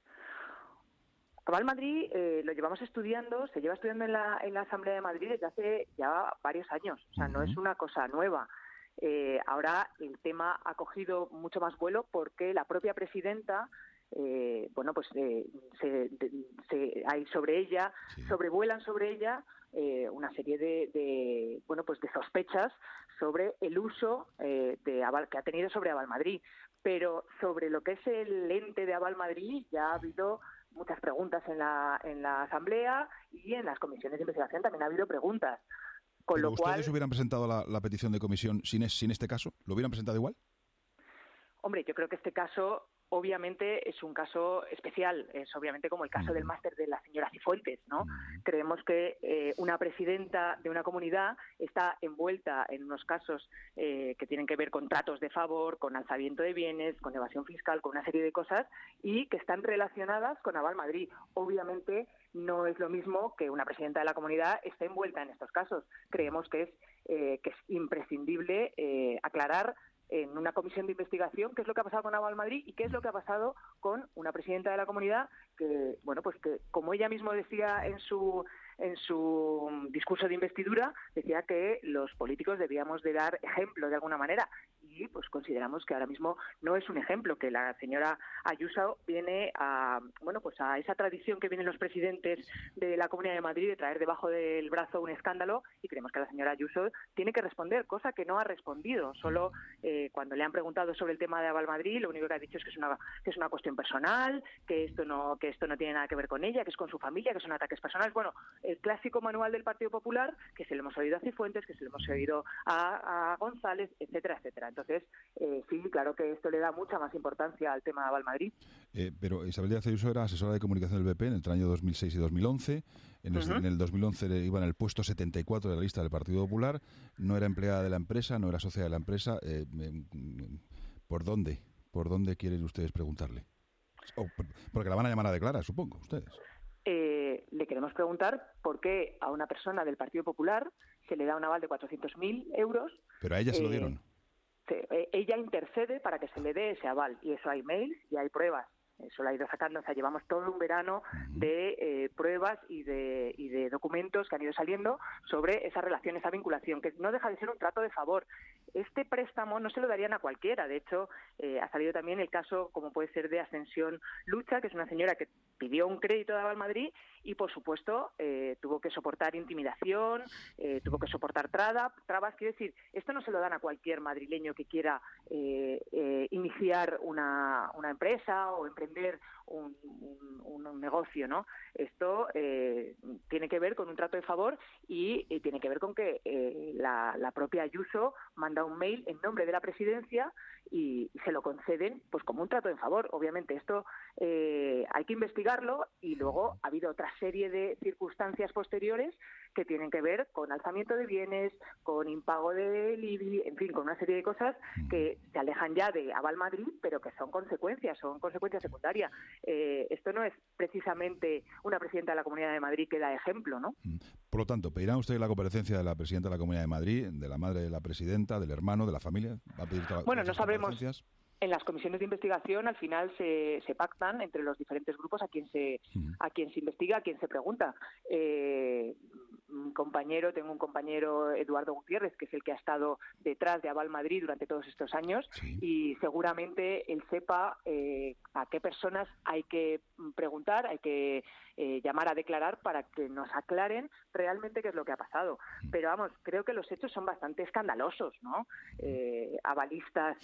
S19: Aval Madrid lo lleva estudiando en la Asamblea de Madrid desde hace ya varios años, o sea, no es una cosa nueva. Ahora el tema ha cogido mucho más vuelo porque la propia presidenta, hay sobre ella, sobrevuelan sobre ella una serie de sospechas sobre el uso de Aval, que ha tenido sobre Aval Madrid. Pero sobre lo que es el ente de Aval Madrid ya ha habido muchas preguntas en la Asamblea, y en las comisiones de investigación también ha habido preguntas.
S1: ¿Pero ustedes hubieran presentado la petición de comisión sin este caso? ¿Lo hubieran presentado igual?
S19: Hombre, yo creo que este caso obviamente es un caso especial, es obviamente como el caso del máster de la señora Cifuentes, ¿no? Creemos que una presidenta de una comunidad está envuelta en unos casos que tienen que ver con tratos de favor, con alzamiento de bienes, con evasión fiscal, con una serie de cosas, y que están relacionadas con Aval Madrid. Obviamente no es lo mismo que una presidenta de la comunidad esté envuelta en estos casos. Creemos que es imprescindible aclarar en una comisión de investigación qué es lo que ha pasado con Aval Madrid y qué es lo que ha pasado con una presidenta de la comunidad que, que como ella misma decía en su discurso de investidura, decía que los políticos debíamos de dar ejemplo de alguna manera, y y pues consideramos que ahora mismo no es un ejemplo, que la señora Ayuso viene a esa tradición que vienen los presidentes de la Comunidad de Madrid de traer debajo del brazo un escándalo, y creemos que la señora Ayuso tiene que responder, cosa que no ha respondido. Solo cuando le han preguntado sobre el tema de Aval Madrid, lo único que ha dicho es que es una cuestión personal, que esto no tiene nada que ver con ella, que es con su familia, que son ataques personales. Bueno, el clásico manual del Partido Popular, que se lo hemos oído a Cifuentes, que se lo hemos oído a González, etcétera, etcétera. Entonces, sí, claro que esto le da mucha más importancia al tema de Aval Madrid.
S1: Pero Isabel Díaz Ayuso era asesora de comunicación del BP entre el año 2006 y 2011. En el 2011 iba en el puesto 74 de la lista del Partido Popular. No era empleada de la empresa, no era socia de la empresa. ¿Por dónde? ¿Por dónde quieren ustedes preguntarle? Porque la van a llamar a declarar, supongo, ustedes.
S19: Le queremos preguntar por qué a una persona del Partido Popular se le da un aval de 400.000 euros.
S1: Pero a ella se lo dieron.
S19: Ella intercede para que se le dé ese aval, y eso hay mails y hay pruebas. Eso lo ha ido sacando, o sea, llevamos todo un verano de pruebas y de documentos que han ido saliendo sobre esa relación, esa vinculación, que no deja de ser un trato de favor. Este préstamo no se lo darían a cualquiera. De hecho, ha salido también el caso, como puede ser, de Ascensión Lucha, que es una señora que pidió un crédito de Aval Madrid y, por supuesto, tuvo que soportar intimidación, tuvo que soportar trabas. Quiero decir, esto no se lo dan a cualquier madrileño que quiera iniciar una empresa o emprender un negocio, ¿no? Esto tiene que ver con un trato de favor y tiene que ver con que la propia Ayuso manda un mail en nombre de la presidencia y se lo conceden pues como un trato de favor. Obviamente esto hay que investigarlo, y luego ha habido otra serie de circunstancias posteriores que tienen que ver con alzamiento de bienes, con impago del IBI, en fin, con una serie de cosas que se alejan ya de Aval Madrid, pero que son consecuencias secundarias. Esto no es precisamente una presidenta de la Comunidad de Madrid que da ejemplo, ¿no?
S1: Por lo tanto, ¿pedirán ustedes la comparecencia de la presidenta de la Comunidad de Madrid, de la madre de la presidenta, del hermano, de la familia? ¿Va a pedir
S19: bueno, no sabemos. En las comisiones de investigación, al final se pactan entre los diferentes grupos a quién se investiga, a quién se pregunta. Tengo un compañero, Eduardo Gutiérrez, que es el que ha estado detrás de Aval Madrid durante todos estos años, y seguramente él sepa a qué personas hay que preguntar, hay que llamar a declarar para que nos aclaren realmente qué es lo que ha pasado. Pero vamos, creo que los hechos son bastante escandalosos, ¿no? Avalistas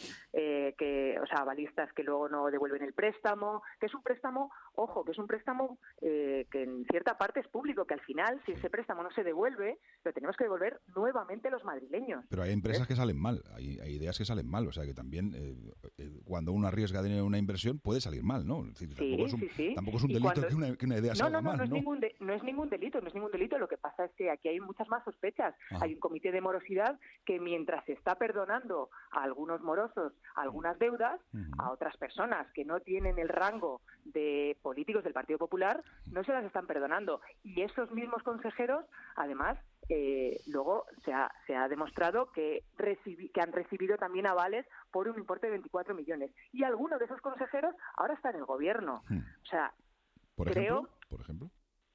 S19: que luego no devuelven el préstamo, que es un préstamo, que en cierta parte es público, que al final, si ese préstamo no se devuelve, lo tenemos que devolver nuevamente los madrileños.
S1: Pero hay empresas que salen mal, hay ideas que salen mal, o sea que también cuando uno arriesga dinero en una inversión puede salir mal, ¿no? Es decir, tampoco es un delito que una idea salga mal, ¿no?
S19: No es ningún delito. Lo que pasa es que aquí hay muchas más sospechas. Hay un comité de morosidad que, mientras se está perdonando a algunos morosos algunas deudas, a otras personas que no tienen el rango de políticos del Partido Popular, no se las están perdonando. Y esos mismos consejeros, además, luego se ha demostrado que han recibido también avales por un importe de 24 millones. Y algunos de esos consejeros ahora están en el gobierno. O sea,
S1: ¿Por ejemplo?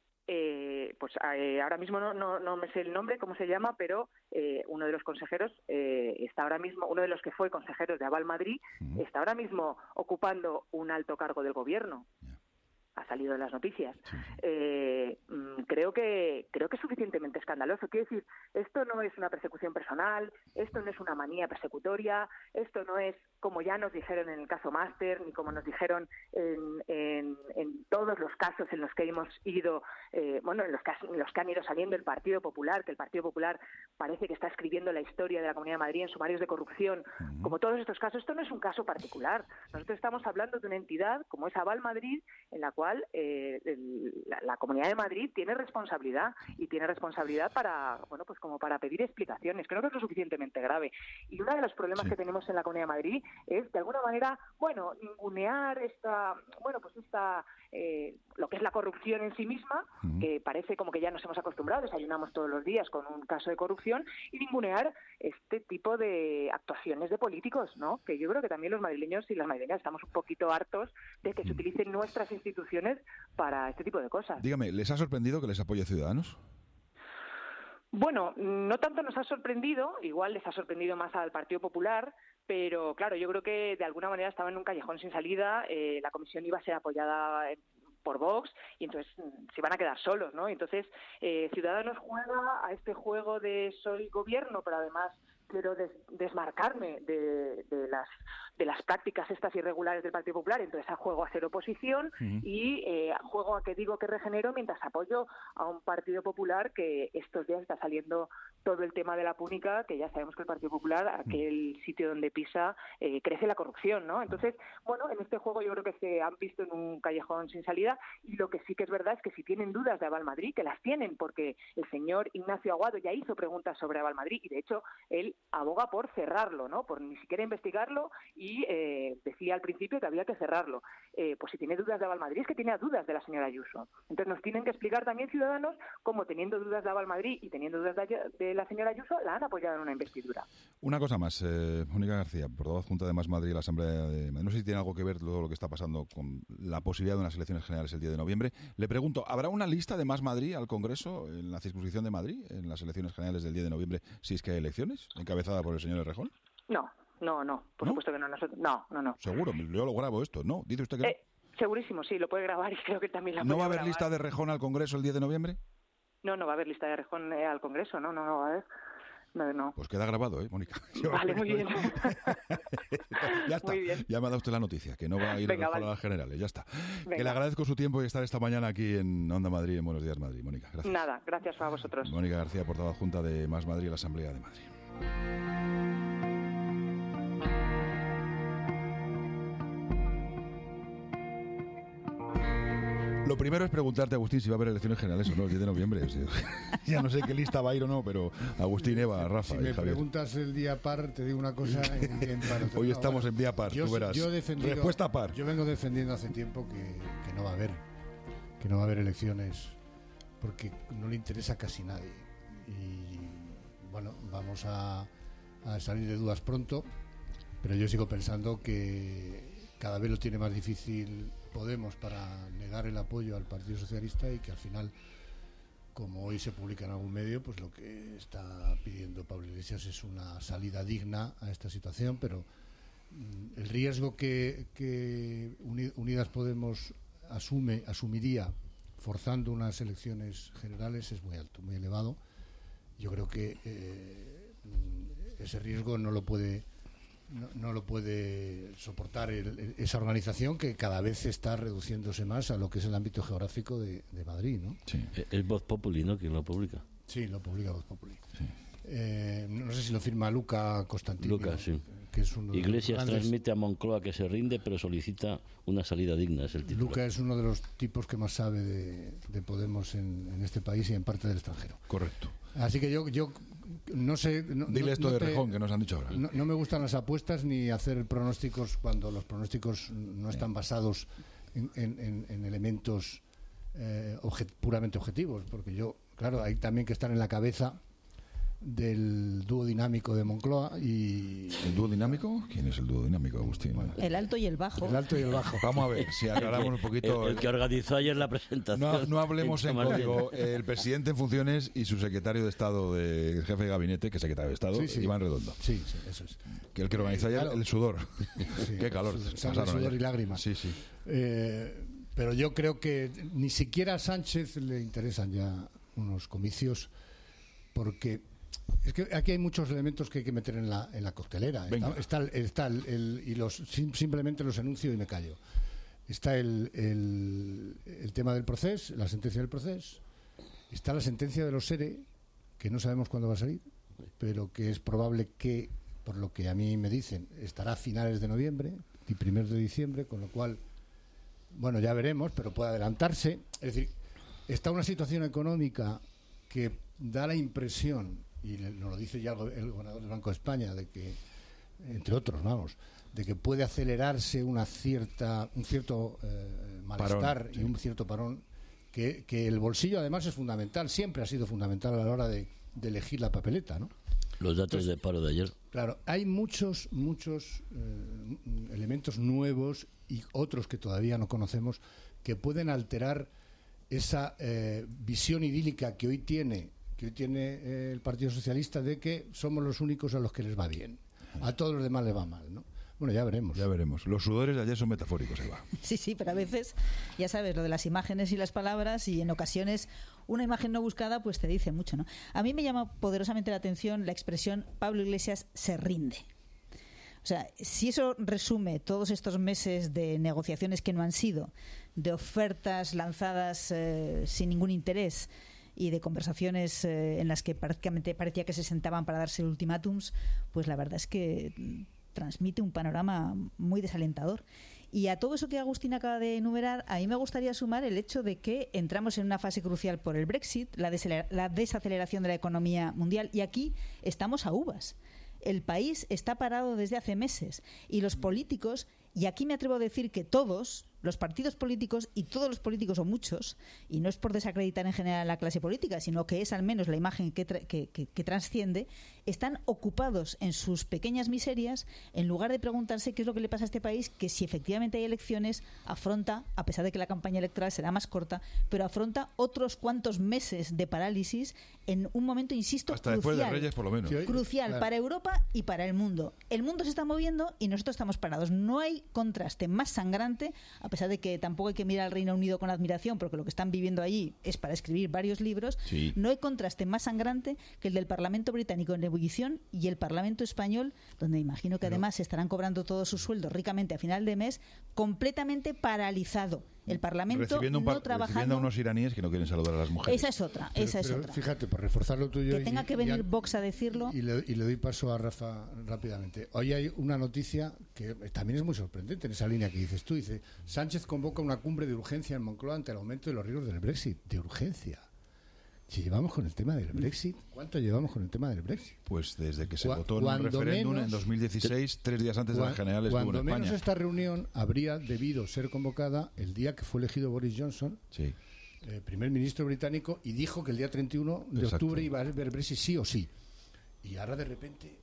S19: Ahora mismo no me sé el nombre, cómo se llama, pero uno de los consejeros está ahora mismo, uno de los que fue consejero de Aval Madrid, está ahora mismo ocupando un alto cargo del gobierno. Ha salido en las noticias. Creo que es suficientemente escandaloso. Quiero decir, esto no es una persecución personal, esto no es una manía persecutoria, esto no es como ya nos dijeron en el caso Máster, ni como nos dijeron en todos los casos en los que hemos ido, en los que han ido saliendo el Partido Popular, que el Partido Popular parece que está escribiendo la historia de la Comunidad de Madrid en sumarios de corrupción. Como todos estos casos, esto no es un caso particular. Nosotros estamos hablando de una entidad como es Aval Madrid, en la cual la Comunidad de Madrid tiene responsabilidad, y tiene responsabilidad para pedir explicaciones. Creo que es lo suficientemente grave. Y uno de los problemas que tenemos en la Comunidad de Madrid es, de alguna manera, ningunear lo que es la corrupción en sí misma, que parece como que ya nos hemos acostumbrado, desayunamos todos los días con un caso de corrupción, y ningunear este tipo de actuaciones de políticos, ¿no? Que yo creo que también los madrileños y las madrileñas estamos un poquito hartos de que se utilicen nuestras instituciones para este tipo de cosas.
S1: Dígame, ¿les ha sorprendido que les apoye Ciudadanos?
S19: Bueno, no tanto nos ha sorprendido, igual les ha sorprendido más al Partido Popular, Pero claro, yo creo que de alguna manera estaba en un callejón sin salida, la comisión iba a ser apoyada por Vox y entonces se van a quedar solos, ¿no? Entonces Ciudadanos juega a este juego de soy gobierno, pero además quiero desmarcarme de las prácticas estas irregulares del Partido Popular, entonces juego a ser oposición y juego a que digo que regenero mientras apoyo a un Partido Popular que estos días está saliendo todo el tema de la púnica, que ya sabemos que el Partido Popular, aquel sitio donde pisa, crece la corrupción, ¿no? Entonces, bueno, en este juego yo creo que se han visto en un callejón sin salida, y lo que sí que es verdad es que si tienen dudas de Abal Madrid, que las tienen, porque el señor Ignacio Aguado ya hizo preguntas sobre Abal Madrid, y de hecho él aboga por cerrarlo, ¿no? Por ni siquiera investigarlo, y decía al principio que había que cerrarlo. Pues si tiene dudas de Abal Madrid, es que tiene dudas de la señora Ayuso. Entonces nos tienen que explicar también Ciudadanos cómo, teniendo dudas de Abal Madrid y teniendo dudas de la señora Ayuso, la han apoyado en una investidura.
S1: Una cosa más, Mónica García, portavoz junta de Más Madrid y la Asamblea de Madrid. No sé si tiene algo que ver todo lo que está pasando con la posibilidad de unas elecciones generales el 10 de noviembre. Le pregunto, ¿habrá una lista de Más Madrid al Congreso en la circunscripción de Madrid en las elecciones generales del 10 de noviembre, si es que hay elecciones, encabezada por el señor Errejón?
S19: No, por supuesto que no. No.
S1: Seguro, yo lo grabo esto, ¿no? ¿Dice usted que no?
S19: Segurísimo, sí, lo puede grabar y creo que también la puede
S1: ¿No va a haber
S19: grabar.
S1: lista de Errejón al Congreso el 10 de noviembre?
S19: No va a haber lista de Errejón al Congreso, no va a haber. No.
S1: Pues queda grabado, Mónica.
S19: Vale, muy bien.
S1: Ya está,
S19: muy bien.
S1: ya me ha dado usted la noticia, que no va a ir a las generales, ya está.
S19: Venga.
S1: Que le agradezco su tiempo y estar esta mañana aquí en Onda Madrid, en Buenos Días Madrid. Mónica, gracias.
S19: Nada, gracias a vosotros.
S1: Mónica García, portavoz junta de Más Madrid y la Asamblea de Madrid. Lo primero es preguntarte, Agustín, si va a haber elecciones generales o no el 10 de noviembre. O sea, ya no sé qué lista va a ir o no, pero Agustín, Eva, Rafa
S8: si
S1: y
S8: me
S1: Javier.
S8: preguntas el día par, te digo una cosa.
S1: Hoy estamos en día par, tú verás. Respuesta par.
S8: Yo vengo defendiendo hace tiempo que no va a haber elecciones porque no le interesa a casi nadie. Y bueno, vamos a salir de dudas pronto, pero yo sigo pensando que cada vez lo tiene más difícil Podemos para negar el apoyo al Partido Socialista y que al final, como hoy se publica en algún medio, pues lo que está pidiendo Pablo Iglesias es una salida digna a esta situación, pero el riesgo que Unidas Podemos asumiría forzando unas elecciones generales es muy alto, muy elevado. Yo creo que ese riesgo no lo puede soportar esa organización que cada vez está reduciéndose más a lo que es el ámbito geográfico de Madrid, ¿no?
S6: Sí. Es Voz Populi, ¿no?, quien lo publica.
S8: Sí, lo publica Voz Populi. Sí. No sé si lo firma Luca Costantino.
S6: Luca, sí.
S8: Que es uno
S6: Iglesias
S8: de los
S6: transmite a Moncloa que se rinde, pero solicita una salida digna, es el título.
S8: Luca es uno de los tipos que más sabe de Podemos en este país y en parte del extranjero.
S1: Correcto.
S8: Así que yo no sé...
S1: Dile esto de Errejón que nos han dicho ahora.
S8: No me gustan las apuestas ni hacer pronósticos cuando los pronósticos no están basados en elementos puramente objetivos, porque claro, hay también que estar en la cabeza del dúo dinámico de Moncloa y...
S1: ¿El dúo dinámico? ¿Quién es el dúo dinámico, Agustín?
S4: El alto y el bajo.
S8: El alto y el bajo.
S1: Vamos a ver, si aclaramos un poquito...
S6: El que organizó ayer la presentación.
S1: No hablemos en código. El presidente en funciones y su secretario de Estado, el jefe de gabinete, que es secretario de Estado, sí. Iván Redondo.
S8: Sí, eso es.
S1: Que el que organizó ayer, el sudor.
S8: Sí,
S1: Qué calor.
S8: Sudor y lágrimas.
S1: Sí.
S8: Pero yo creo que ni siquiera a Sánchez le interesan ya unos comicios, porque... Es que aquí hay muchos elementos que hay que meter en la coctelera. Simplemente los enuncio y me callo. Está el tema del proceso, la sentencia del proceso. Está la sentencia de los SERE, que no sabemos cuándo va a salir, pero que es probable que, por lo que a mí me dicen, estará a finales de noviembre y 1 de diciembre, con lo cual, bueno, ya veremos, pero puede adelantarse. Es decir, está una situación económica que da la impresión, y nos lo dice ya el gobernador del Banco de España, de que, entre otros, de que puede acelerarse un cierto malestar y un cierto parón, que el bolsillo además es fundamental, siempre ha sido fundamental a la hora de elegir la papeleta, ¿no?
S6: Los datos de paro de ayer.
S8: Claro, hay muchos elementos nuevos y otros que todavía no conocemos que pueden alterar esa visión idílica que hoy tiene el Partido Socialista de que somos los únicos a los que les va bien. a todos los demás les va mal, ¿no? Bueno, ya veremos.
S1: Ya veremos. Los sudores de ayer son metafóricos, Eva.
S4: Sí, pero a veces, ya sabes, lo de las imágenes y las palabras, y en ocasiones una imagen no buscada pues te dice mucho, ¿no? A mí me llama poderosamente la atención la expresión Pablo Iglesias se rinde. O sea, si eso resume todos estos meses de negociaciones que no han sido, de ofertas lanzadas sin ningún interés y de conversaciones en las que prácticamente parecía que se sentaban para darse ultimátums, pues la verdad es que transmite un panorama muy desalentador. Y a todo eso que Agustín acaba de enumerar, a mí me gustaría sumar el hecho de que entramos en una fase crucial por el Brexit, la desaceleración de la economía mundial, y aquí estamos a uvas. El país está parado desde hace meses y los políticos, y aquí me atrevo a decir que todos, los partidos políticos y todos los políticos o muchos, y no es por desacreditar en general a la clase política, sino que es al menos la imagen que trasciende, están ocupados en sus pequeñas miserias en lugar de preguntarse qué es lo que le pasa a este país, que si efectivamente hay elecciones afronta, a pesar de que la campaña electoral será más corta, pero afronta otros cuantos meses de parálisis en un momento, insisto,
S1: hasta
S4: crucial,
S1: después de Reyes por lo menos.
S4: Crucial, claro, para Europa y para el mundo. El mundo se está moviendo y nosotros estamos parados. No hay contraste más sangrante, a pesar de que tampoco hay que mirar al Reino Unido con admiración, porque lo que están viviendo allí es para escribir varios libros. Sí. No hay contraste más sangrante que el del Parlamento británico en ebullición y el Parlamento español, donde imagino que además se estarán cobrando todos sus sueldos ricamente a final de mes, completamente paralizado. El Parlamento no trabajando.
S1: Recibiendo a unos iraníes que no quieren saludar a las mujeres.
S4: Esa es otra, esa es otra.
S8: Fíjate, por reforzar lo tuyo.
S4: Que tenga que venir Vox a decirlo.
S8: Y le doy paso a Rafa rápidamente. Hoy hay una noticia que también es muy sorprendente en esa línea que dices tú. Dice, Sánchez convoca una cumbre de urgencia en Moncloa ante el aumento de los riesgos del Brexit. De urgencia. Si llevamos con el tema del Brexit, ¿cuánto llevamos con el tema del Brexit?
S1: Pues desde que se votó en un referéndum en 2016, 3 días antes de las generales que hubo en España.
S8: Cuando menos esta reunión habría debido ser convocada el día que fue elegido Boris Johnson, primer ministro británico, y dijo que el día 31 de octubre iba a haber Brexit sí o sí. Y ahora de repente,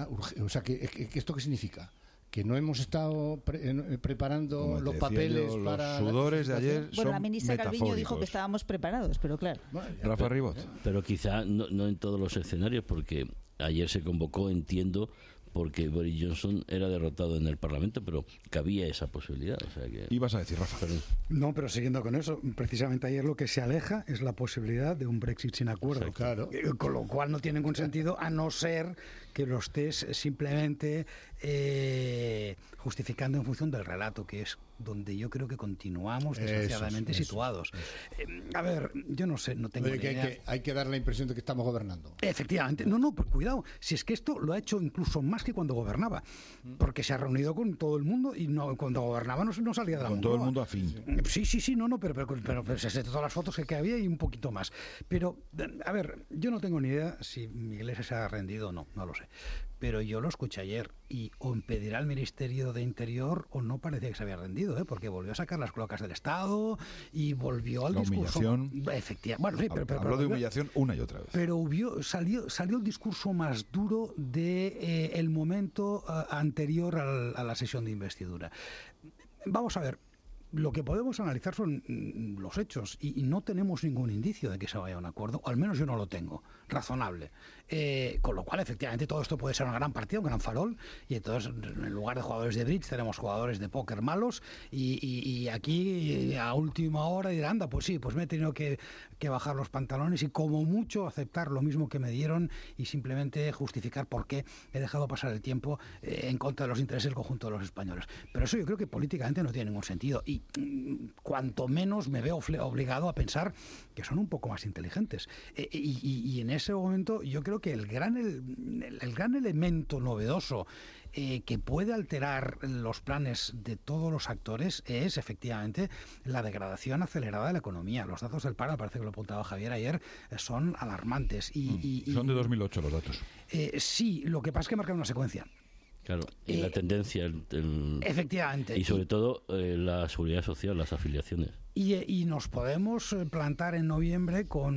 S8: o sea, ¿esto qué significa? Que no hemos estado preparando los papeles para...
S1: Los sudores de ayer son
S4: Bueno, la ministra Calviño dijo que estábamos preparados, pero claro.
S1: Rafa Ribot.
S6: Pero quizá no en todos los escenarios, porque ayer se convocó, entiendo, porque Boris Johnson era derrotado en el Parlamento, pero cabía esa posibilidad. O sea que...
S1: Ibas a decir, Rafa.
S5: No, pero siguiendo con eso, precisamente ayer lo que se aleja es la posibilidad de un Brexit sin acuerdo.
S8: Claro.
S5: Con lo cual no tiene ningún sentido, a no ser que lo estés simplemente justificando en función del relato, que es donde yo creo que continuamos desgraciadamente situados. A ver, yo no sé, no tengo ni idea.
S8: Hay que dar la impresión de que estamos gobernando.
S5: Efectivamente. No, pero cuidado, si es que esto lo ha hecho incluso más que cuando gobernaba, porque se ha reunido con todo el mundo y cuando gobernaba no salía de la
S1: con todo el mundo afín.
S5: Sí, pero se todas las fotos que había y un poquito más. Pero, a ver, yo no tengo ni idea si Iglesias se ha rendido o no lo sé. Pero yo lo escuché ayer y o impedirá al Ministerio de Interior o no parecía que se había rendido, porque volvió a sacar las clocas del Estado y volvió al discurso. Efectivamente. Bueno, sí, pero
S1: habló de humillación una y otra vez.
S5: Pero salió el discurso más duro de el momento anterior a la sesión de investidura. Vamos a ver. Lo que podemos analizar son los hechos y no tenemos ningún indicio de que se vaya a un acuerdo, o al menos yo no lo tengo, razonable. Con lo cual, efectivamente, todo esto puede ser una gran partida, un gran farol, y entonces, en lugar de jugadores de bridge, tenemos jugadores de póker malos, y aquí, a última hora, dirán, anda, pues sí, pues me he tenido que bajar los pantalones y como mucho aceptar lo mismo que me dieron y simplemente justificar por qué he dejado pasar el tiempo en contra de los intereses del conjunto de los españoles. Pero eso yo creo que políticamente no tiene ningún sentido, y cuanto menos me veo obligado a pensar que son un poco más inteligentes. Y en ese momento yo creo que el gran elemento novedoso que puede alterar los planes de todos los actores es efectivamente la degradación acelerada de la economía. Los datos del paro, parece que lo apuntaba Javier ayer, son alarmantes.
S1: Son de 2008 los datos.
S5: Sí, lo que pasa es que marcan una secuencia.
S6: Claro, y la tendencia.
S5: Efectivamente.
S6: Y sobre todo la seguridad social, las afiliaciones.
S5: Y nos podemos plantar en noviembre con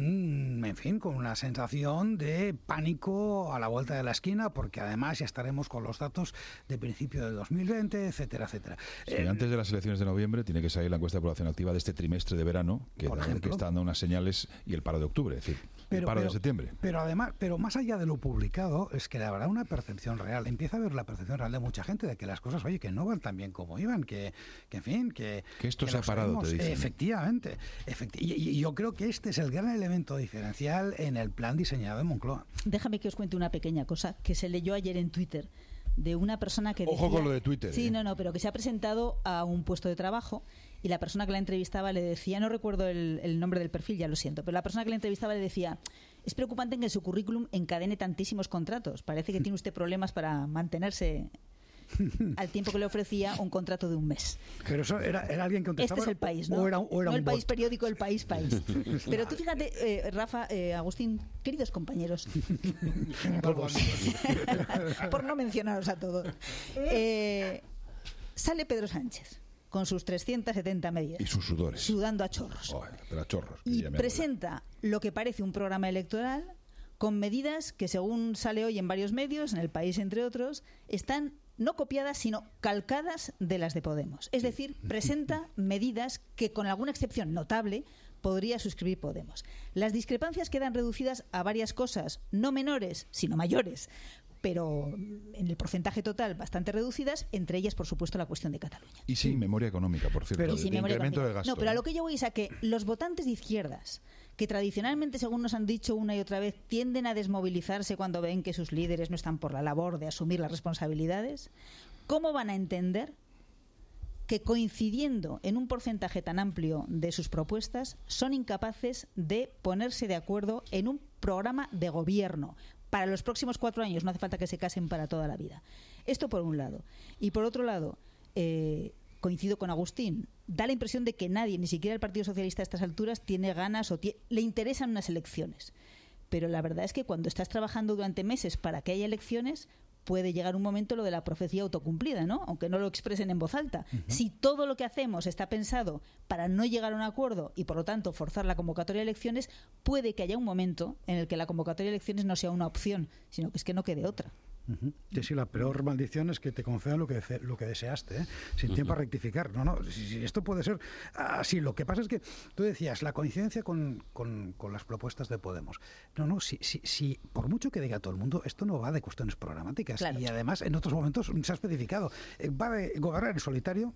S5: una sensación de pánico a la vuelta de la esquina, porque además ya estaremos con los datos de principio de 2020, etcétera, etcétera.
S1: Sí, antes de las elecciones de noviembre tiene que salir la encuesta de población activa de este trimestre de verano, que está dando unas señales, y el paro de octubre, es decir. el paro de septiembre.
S5: Pero además, más allá de lo publicado, es que habrá una percepción real. Empieza a haber la percepción real de mucha gente de que las cosas, oye, que no van tan bien como iban, que en fin, que
S1: esto se ha parado, te dicen.
S5: Efectivamente. Y yo creo que este es el gran elemento diferencial en el plan diseñado en Moncloa.
S4: Déjame que os cuente una pequeña cosa que se leyó ayer en Twitter de una persona que
S1: Ojo con lo de Twitter.
S4: Sí, no, pero que se ha presentado a un puesto de trabajo y la persona que la entrevistaba le decía, no recuerdo el nombre del perfil, ya lo siento, pero la persona que la entrevistaba le decía: es preocupante que en su currículum encadene tantísimos contratos. Parece que tiene usted problemas para mantenerse al tiempo que le ofrecía un contrato de un mes.
S5: Pero eso era alguien que contestaba.
S4: Este es El País, ¿no?
S5: O era
S4: no El País
S5: bot.
S4: periódico, El País. Pero tú fíjate, Rafa, Agustín, queridos compañeros, por no mencionaros a todos, sale Pedro Sánchez con sus 370 medidas.
S1: Y sus sudores.
S4: Sudando a chorros.
S1: Oh, pero a chorros.
S4: Y presenta lo que parece un programa electoral con medidas que, según sale hoy en varios medios, en El País entre otros, están no copiadas, sino calcadas de las de Podemos. Es decir, presenta medidas que, con alguna excepción notable, podría suscribir Podemos. Las discrepancias quedan reducidas a varias cosas, no menores, sino mayores, pero en el porcentaje total bastante reducidas, entre ellas, por supuesto, la cuestión de Cataluña.
S1: Y sin memoria económica, por cierto,
S4: Pero sin memoria
S1: incremento
S4: económica.
S1: del gasto.
S4: No, pero a lo que yo voy es a que los votantes de izquierdas, que tradicionalmente, según nos han dicho una y otra vez, tienden a desmovilizarse cuando ven que sus líderes no están por la labor de asumir las responsabilidades, ¿cómo van a entender que, coincidiendo en un porcentaje tan amplio de sus propuestas, son incapaces de ponerse de acuerdo en un programa de gobierno para los próximos 4 años? No hace falta que se casen para toda la vida. Esto por un lado. Y por otro lado, coincido con Agustín, da la impresión de que nadie, ni siquiera el Partido Socialista a estas alturas, tiene ganas o le interesan unas elecciones. Pero la verdad es que cuando estás trabajando durante meses para que haya elecciones, puede llegar un momento lo de la profecía autocumplida, ¿no? Aunque no lo expresen en voz alta. Si todo lo que hacemos está pensado para no llegar a un acuerdo y, por lo tanto, forzar la convocatoria de elecciones, puede que haya un momento en el que la convocatoria de elecciones no sea una opción, sino que es que no quede otra.
S5: Que si la peor maldición es que te concedan lo que deseaste, ¿eh? Sin tiempo a rectificar. Si esto puede ser así. Lo que pasa es que tú decías la coincidencia con las propuestas de Podemos. Si por mucho que diga todo el mundo, esto no va de cuestiones programáticas. Claro. Y además en otros momentos se ha especificado, va de gobernar en solitario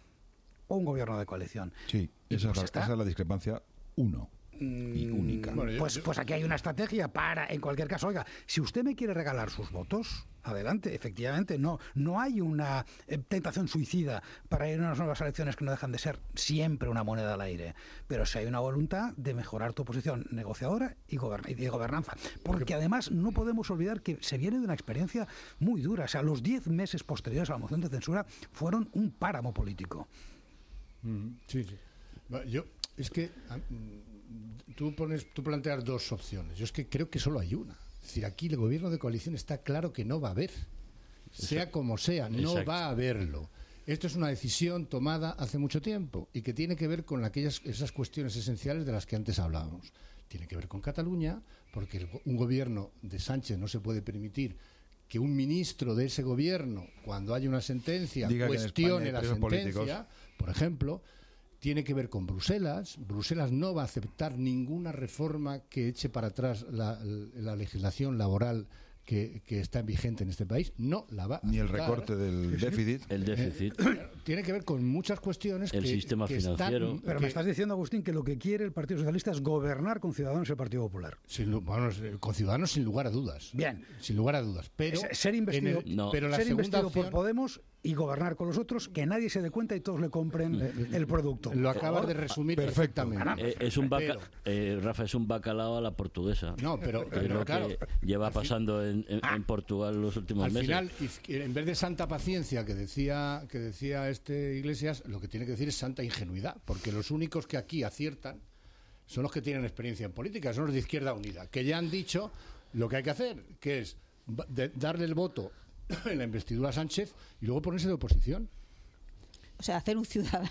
S5: o un gobierno de coalición.
S1: Sí, esa es la discrepancia 1. Y única.
S5: Pues aquí hay una estrategia para, en cualquier caso, oiga, si usted me quiere regalar sus votos, adelante, efectivamente, no hay una tentación suicida para ir a unas nuevas elecciones que no dejan de ser siempre una moneda al aire, pero si hay una voluntad de mejorar tu posición negociadora y de gobernanza, porque además no podemos olvidar que se viene de una experiencia muy dura. O sea, los 10 meses posteriores a la moción de censura fueron un páramo político.
S8: Sí. Es que tú planteas 2 opciones. Yo es que creo que solo hay una. Es decir, aquí el gobierno de coalición está claro que no va a haber. Sea como sea, no va a haberlo. Esto es una decisión tomada hace mucho tiempo y que tiene que ver con esas cuestiones esenciales de las que antes hablábamos. Tiene que ver con Cataluña, porque un gobierno de Sánchez no se puede permitir que un ministro de ese gobierno, cuando haya una sentencia, cuestione la sentencia, por ejemplo. Tiene que ver con Bruselas. Bruselas no va a aceptar ninguna reforma que eche para atrás la legislación laboral que está vigente en este país. No la va a aceptar.
S1: Ni el recorte del déficit.
S6: El déficit.
S8: Tiene que ver con muchas cuestiones
S6: el sistema financiero.
S5: Pero me estás diciendo, Agustín, que lo que quiere el Partido Socialista es gobernar con Ciudadanos y el Partido Popular.
S8: Con Ciudadanos, sin lugar a dudas.
S5: Bien.
S8: Sin lugar a dudas. Pero
S5: ser investido por Podemos y gobernar con los otros, que nadie se dé cuenta y todos le compren el producto.
S8: Lo acabas de resumir perfectamente.
S6: Rafa, es un bacalao a la portuguesa.
S8: No, pero
S6: claro, que lleva pasando en Portugal los últimos meses.
S8: Al final, en vez de santa paciencia que decía Iglesias, lo que tiene que decir es santa ingenuidad, porque los únicos que aquí aciertan son los que tienen experiencia en política, son los de Izquierda Unida, que ya han dicho lo que hay que hacer, que es darle el voto en la investidura a Sánchez y luego ponerse de oposición.
S4: O sea, hacer un Ciudadanos.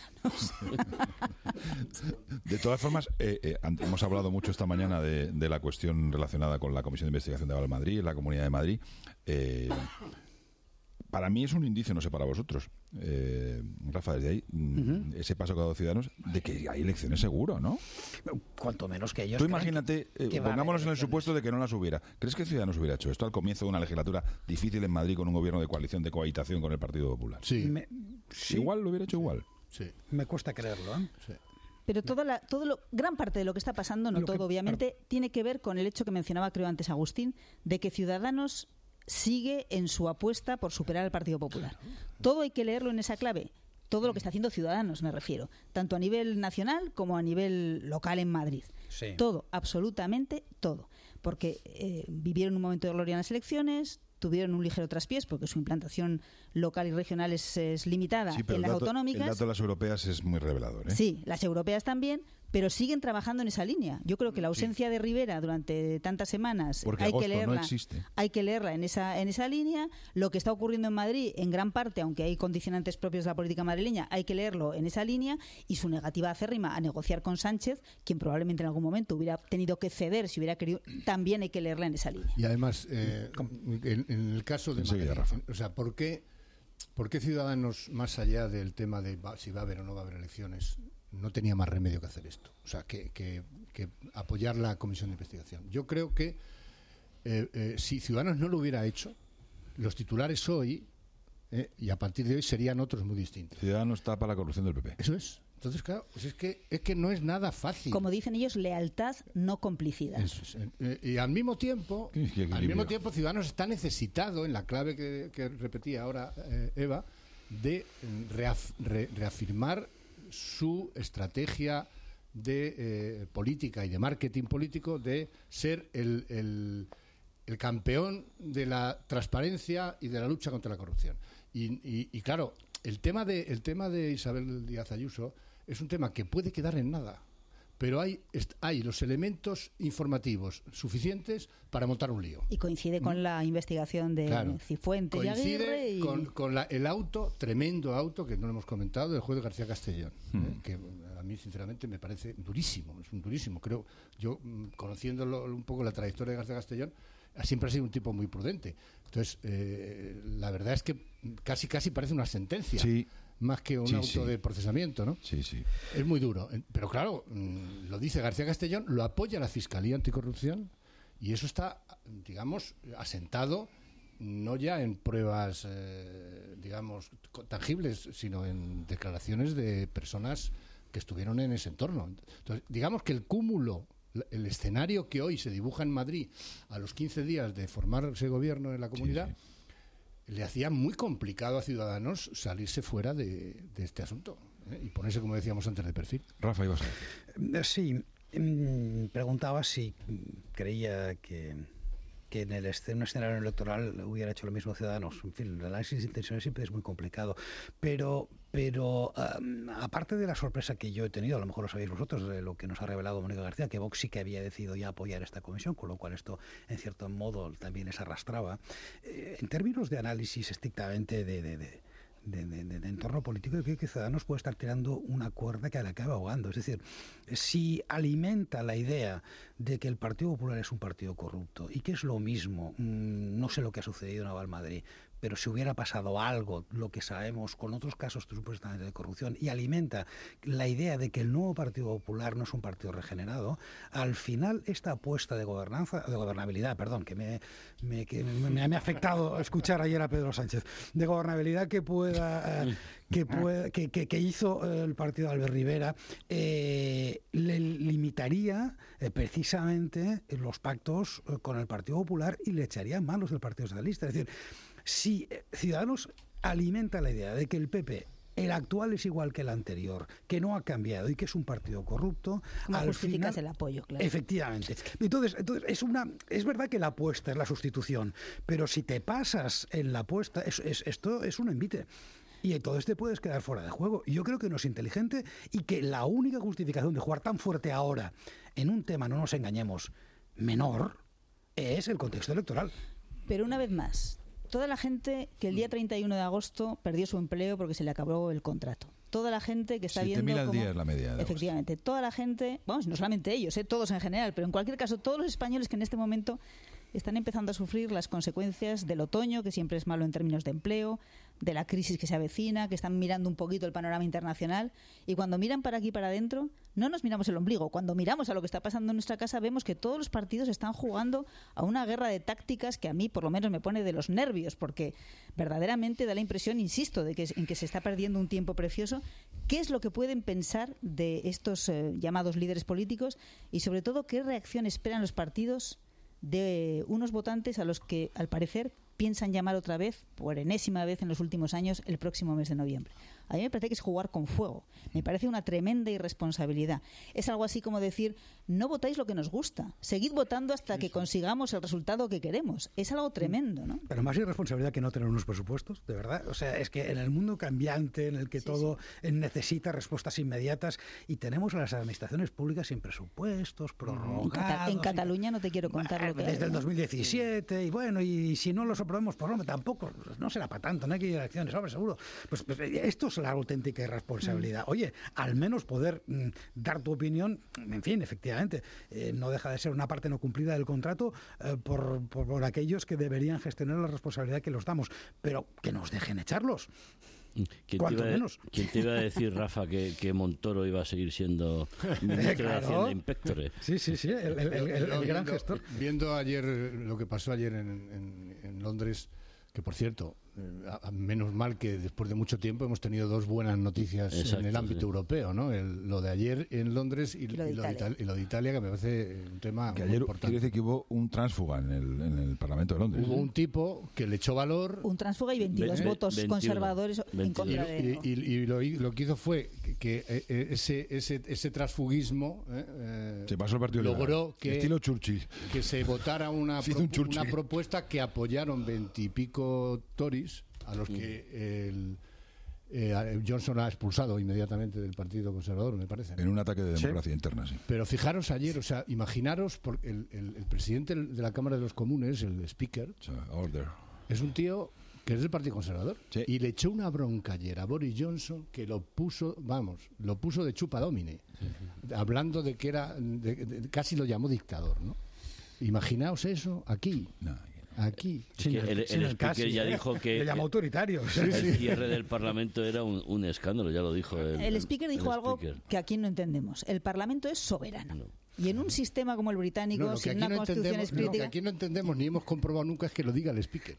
S1: De todas formas, hemos hablado mucho esta mañana de la cuestión relacionada con la Comisión de Investigación de Valmadrid, la Comunidad de Madrid. para mí es un indicio, no sé para vosotros, Rafa, desde ahí, ese paso que ha dado Ciudadanos, de que hay elecciones seguro, ¿no?
S5: Cuanto menos que ellos.
S1: Tú imagínate, pongámonos en el supuesto de que no las hubiera. ¿Crees que Ciudadanos hubiera hecho esto al comienzo de una legislatura difícil en Madrid con un gobierno de coalición, de cohabitación con el Partido Popular?
S8: Sí.
S1: Igual lo hubiera hecho igual.
S8: Sí.
S5: Me cuesta creerlo, ¿eh?
S8: Sí.
S4: Pero gran parte de lo que está pasando, no todo obviamente, tiene que ver con el hecho que mencionaba creo antes Agustín, de que Ciudadanos sigue en su apuesta por superar al Partido Popular. Todo hay que leerlo en esa clave. Todo lo que está haciendo Ciudadanos, me refiero. Tanto a nivel nacional como a nivel local en Madrid. Sí. Todo, absolutamente todo. Porque vivieron un momento de gloria en las elecciones, tuvieron un ligero traspiés porque su implantación local y regional es limitada en las autonómicas.
S1: El dato de las europeas es muy revelador, ¿eh?
S4: Sí, las europeas también, pero siguen trabajando en esa línea. Yo creo que la ausencia de Rivera durante tantas semanas hay que leerla en esa línea. Lo que está ocurriendo en Madrid, en gran parte, aunque hay condicionantes propios de la política madrileña, hay que leerlo en esa línea, y su negativa acérrima a negociar con Sánchez, quien probablemente en algún momento hubiera tenido que ceder si hubiera querido, también hay que leerla en esa línea.
S8: Y además, en el caso de Madrid, o sea, ¿por qué Ciudadanos, más allá del tema de si va a haber o no va a haber elecciones, no tenía más remedio que hacer esto? O sea, que apoyar la comisión de investigación. Yo creo que si Ciudadanos no lo hubiera hecho, los titulares hoy, y a partir de hoy, serían otros muy distintos.
S1: Ciudadanos tapa la corrupción del PP.
S8: Eso es. Entonces, claro, pues es que no es nada fácil.
S4: Como dicen ellos, lealtad, no complicidad.
S8: Eso es. Y al mismo tiempo, Ciudadanos está necesitado, en la clave que repetía ahora Eva, de reafirmar su estrategia de política y de marketing político, de ser el campeón de la transparencia y de la lucha contra la corrupción. Y claro, el tema de Isabel Díaz Ayuso es un tema que puede quedar en nada, pero hay los elementos informativos suficientes para montar un lío.
S4: Y coincide con la investigación de Cifuentes y Aguirre.
S8: Con el tremendo auto, que no lo hemos comentado, del juez García Castellón, que a mí sinceramente me parece durísimo, es un durísimo. Creo, yo conociendo un poco la trayectoria de García Castellón, siempre ha sido un tipo muy prudente. Entonces, la verdad es que casi parece una sentencia. Sí. Más que un auto de procesamiento, ¿no?
S1: Sí, sí.
S8: Es muy duro. Pero claro, lo dice García Castellón, lo apoya la Fiscalía Anticorrupción, y eso está, digamos, asentado no ya en pruebas, digamos, tangibles, sino en declaraciones de personas que estuvieron en ese entorno. Entonces, digamos que el cúmulo, el escenario que hoy se dibuja en Madrid a los 15 días de formarse gobierno en la comunidad, le hacía muy complicado a Ciudadanos salirse fuera de este asunto, y ponerse, como decíamos antes, de perfil.
S1: Rafa, ibas a
S5: decir. Sí, preguntaba si creía que en un escenario electoral hubiera hecho lo mismo Ciudadanos. En fin, el análisis de intenciones siempre es muy complicado, pero aparte de la sorpresa que yo he tenido, a lo mejor lo sabéis vosotros, de lo que nos ha revelado Mónica García, que Vox sí que había decidido ya apoyar esta comisión, con lo cual esto en cierto modo también les arrastraba. En términos de análisis estrictamente de entorno político, yo creo que Ciudadanos puede estar tirando una cuerda que le acaba ahogando. Es decir, si alimenta la idea de que el Partido Popular es un partido corrupto y que es lo mismo, no sé lo que ha sucedido en Navalmadrid, pero si hubiera pasado algo, lo que sabemos con otros casos supuestamente de corrupción, y alimenta la idea de que el nuevo Partido Popular no es un partido regenerado, al final esta apuesta de gobernabilidad, perdón, que me ha afectado escuchar ayer a Pedro Sánchez, de gobernabilidad que hizo el partido de Albert Rivera, le limitaría precisamente los pactos con el Partido Popular y le echaría en manos del Partido Socialista. Es decir, si Ciudadanos alimenta la idea de que el PP, el actual, es igual que el anterior, que no ha cambiado y que es un partido corrupto,
S4: ¿cómo justificas el apoyo? Claro.
S5: Efectivamente. Entonces es verdad que la apuesta es la sustitución, pero si te pasas en la apuesta, esto es un envite. Y entonces te puedes quedar fuera de juego. Y yo creo que no es inteligente, y que la única justificación de jugar tan fuerte ahora en un tema, no nos engañemos, menor, es el contexto electoral.
S4: Pero una vez más, toda la gente que el día 31 de agosto perdió su empleo porque se le acabó el contrato. Toda la gente que está viendo
S1: 7.000 al día es la media.
S4: Efectivamente, toda la gente, vamos, no solamente ellos, todos en general, pero en cualquier caso, todos los españoles que en este momento están empezando a sufrir las consecuencias del otoño, que siempre es malo en términos de empleo, de la crisis que se avecina, que están mirando un poquito el panorama internacional, y cuando miran para aquí, para adentro, no nos miramos el ombligo. Cuando miramos a lo que está pasando en nuestra casa, vemos que todos los partidos están jugando a una guerra de tácticas que a mí, por lo menos, me pone de los nervios, porque verdaderamente da la impresión, insisto, en que se está perdiendo un tiempo precioso. ¿Qué es lo que pueden pensar de estos llamados líderes políticos? Y, sobre todo, ¿qué reacción esperan los partidos de unos votantes a los que, al parecer, piensan llamar otra vez, por enésima vez en los últimos años, el próximo mes de noviembre? A mí me parece que es jugar con fuego. Me parece una tremenda irresponsabilidad. Es algo así como decir, no votáis lo que nos gusta, seguid votando hasta que consigamos el resultado que queremos. Es algo tremendo, ¿no?
S5: Pero más irresponsabilidad que no tener unos presupuestos, de verdad. O sea, es que en el mundo cambiante, en el que todo necesita respuestas inmediatas, y tenemos a las administraciones públicas sin presupuestos, prorrogados.
S4: En Cataluña no te quiero contar lo que
S5: desde el 2017, y bueno, y si no los aprobamos, pues hombre, tampoco, no será para tanto, no hay que ir a elecciones, hombre, seguro. Pues esto es la auténtica irresponsabilidad. Oye, al menos poder dar tu opinión, en fin, efectivamente, no deja de ser una parte no cumplida del contrato por aquellos que deberían gestionar la responsabilidad que los damos, pero que nos dejen echarlos.
S6: ¿Quién te iba a decir, Rafa, que Montoro iba a seguir siendo ministro de Hacienda Inspectore?
S5: Sí, el gran gestor.
S8: Viendo ayer lo que pasó ayer en Londres, que por cierto, menos mal que después de mucho tiempo hemos tenido dos buenas noticias en el ámbito europeo, ¿no? Lo de ayer en Londres y lo de Italia, que me parece un tema
S1: que
S8: muy
S1: ayer
S8: importante.
S1: Quiere decir que hubo un tránsfuga en el Parlamento de Londres.
S8: Hubo un tipo que le echó valor.
S4: Un tránsfuga y 22 votos 21, conservadores 21. En contra de él.
S8: Y lo que hizo fue que ese transfugismo
S1: se pasó el partido
S8: logró que,
S1: estilo Churchill,
S8: que se votara una propuesta que apoyaron 20 y pico Tories, a los que Johnson ha expulsado inmediatamente del Partido Conservador, me parece.
S1: En un ataque de democracia interna, sí.
S8: Pero fijaros ayer, o sea, imaginaros, el presidente de la Cámara de los Comunes, el Speaker, es un tío que es del Partido Conservador, y le echó una bronca ayer a Boris Johnson que lo puso de chupa domine, hablando de que era, casi lo llamó dictador, ¿no? Imaginaos eso aquí. Aquí.
S6: El Speaker ya dijo que
S5: le llamó autoritario.
S6: El cierre del Parlamento era un escándalo, ya lo dijo.
S4: El Speaker dijo algo que aquí no entendemos. El Parlamento es soberano. No. Y en un sistema como el británico, sin una constitución escrita...
S8: Lo que aquí no entendemos ni hemos comprobado nunca es que lo diga el Speaker.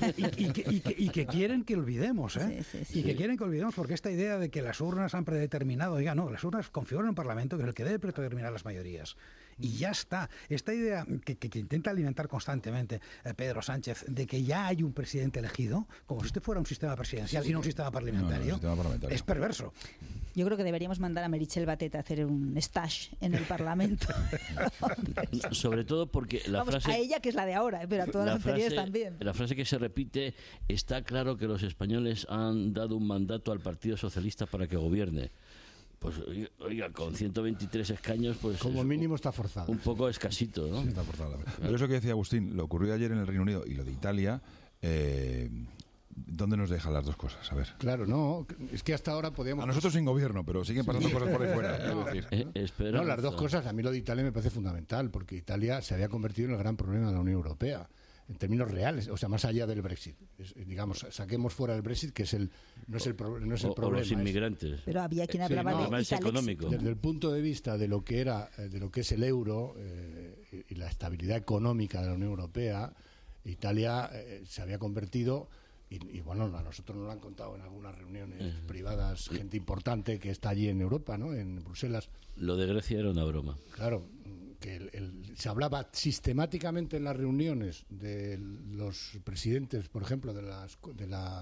S5: y que quieren que olvidemos, ¿eh? Sí. Y que quieren que olvidemos, porque esta idea de que las urnas han predeterminado... Oiga, no, las urnas configuran un Parlamento que es el que debe predeterminar las mayorías. Y ya está. Esta idea que intenta alimentar constantemente Pedro Sánchez de que ya hay un presidente elegido, como si este fuera un sistema presidencial y no un sistema parlamentario, es perverso.
S4: Yo creo que deberíamos mandar a Meritxell Batet a hacer un stage en el Parlamento.
S6: Sobre todo porque la frase...
S4: A ella, que es la de ahora, pero a todas las anteriores también.
S6: La frase que se repite: está claro que los españoles han dado un mandato al Partido Socialista para que gobierne. Pues oiga, con 123 escaños, pues
S8: como mínimo está forzado.
S6: Un poco escasito, ¿no?
S1: Sí, está forzado. Pero eso que decía Agustín, lo ocurrió ayer en el Reino Unido y lo de Italia, ¿dónde nos dejan las dos cosas? A ver.
S8: Claro, no, es que hasta ahora podíamos...
S1: A nosotros sin gobierno, pero siguen pasando cosas por ahí fuera.
S8: No, las dos cosas, a mí lo de Italia me parece fundamental, porque Italia se había convertido en el gran problema de la Unión Europea. En términos reales, o sea, más allá del Brexit. Digamos, saquemos fuera el Brexit, que no es el problema.
S6: O los inmigrantes.
S4: Pero había quien hablaba de
S6: económico.
S8: Desde el punto de vista de lo que es el euro y la estabilidad económica de la Unión Europea, Italia se había convertido, y bueno, a nosotros nos lo han contado en algunas reuniones privadas, gente importante que está allí en Europa, ¿no? En Bruselas.
S6: Lo de Grecia era una broma.
S8: Claro, que se hablaba sistemáticamente en las reuniones de los presidentes, por ejemplo, de la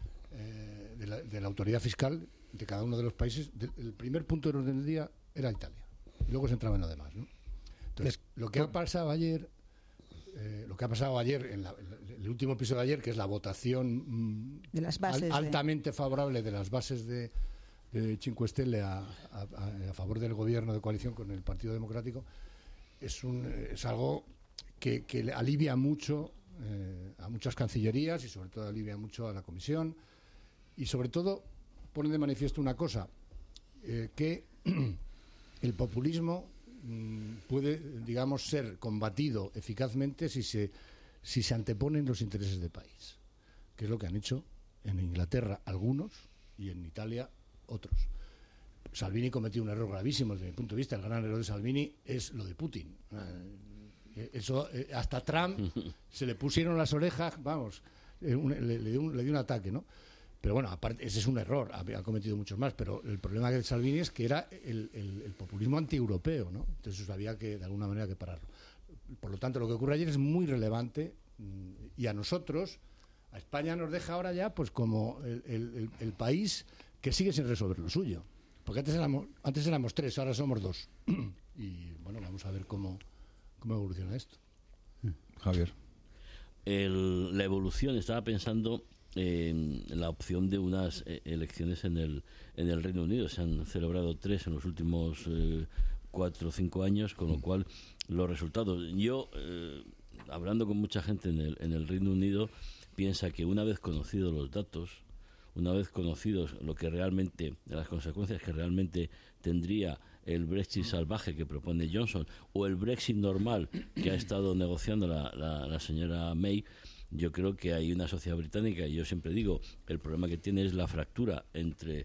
S8: autoridad fiscal de cada uno de los países. El primer punto del orden del día era Italia, y luego se entraba en lo demás, ¿no? Entonces, lo que ha pasado ayer en el último episodio de ayer, que es la votación
S4: de las bases
S8: altamente favorable de las bases de Cinque Stelle a favor del gobierno de coalición con el Partido Democrático, es algo que alivia mucho a muchas cancillerías, y sobre todo alivia mucho a la Comisión, y sobre todo pone de manifiesto una cosa, que el populismo puede, digamos, ser combatido eficazmente si se anteponen los intereses del país, que es lo que han hecho en Inglaterra algunos y en Italia otros. Salvini cometió un error gravísimo desde mi punto de vista. El gran error de Salvini es lo de Putin. Eso hasta Trump se le pusieron las orejas, vamos, le dio un ataque, ¿no? Pero bueno, aparte, ese es un error, ha cometido muchos más, pero el problema de Salvini es que era el populismo antieuropeo, ¿no? Entonces eso había que, de alguna manera, que pararlo. Por lo tanto, lo que ocurre ayer es muy relevante, y a nosotros, a España nos deja ahora ya pues como el país que sigue sin resolver lo suyo. Porque antes éramos 3, ahora somos 2. Y bueno, vamos a ver cómo evoluciona esto.
S1: Javier.
S6: La evolución, estaba pensando en la opción de unas elecciones en el Reino Unido. Se han celebrado 3 en los últimos 4 o 5 años, con lo cual los resultados... Yo, hablando con mucha gente en el Reino Unido, piensa que una vez conocidos los datos, una vez conocidos lo que realmente, las consecuencias que realmente tendría el Brexit salvaje que propone Johnson o el Brexit normal que ha estado negociando la señora May, yo creo que hay una sociedad británica, y yo siempre digo, el problema que tiene es la fractura entre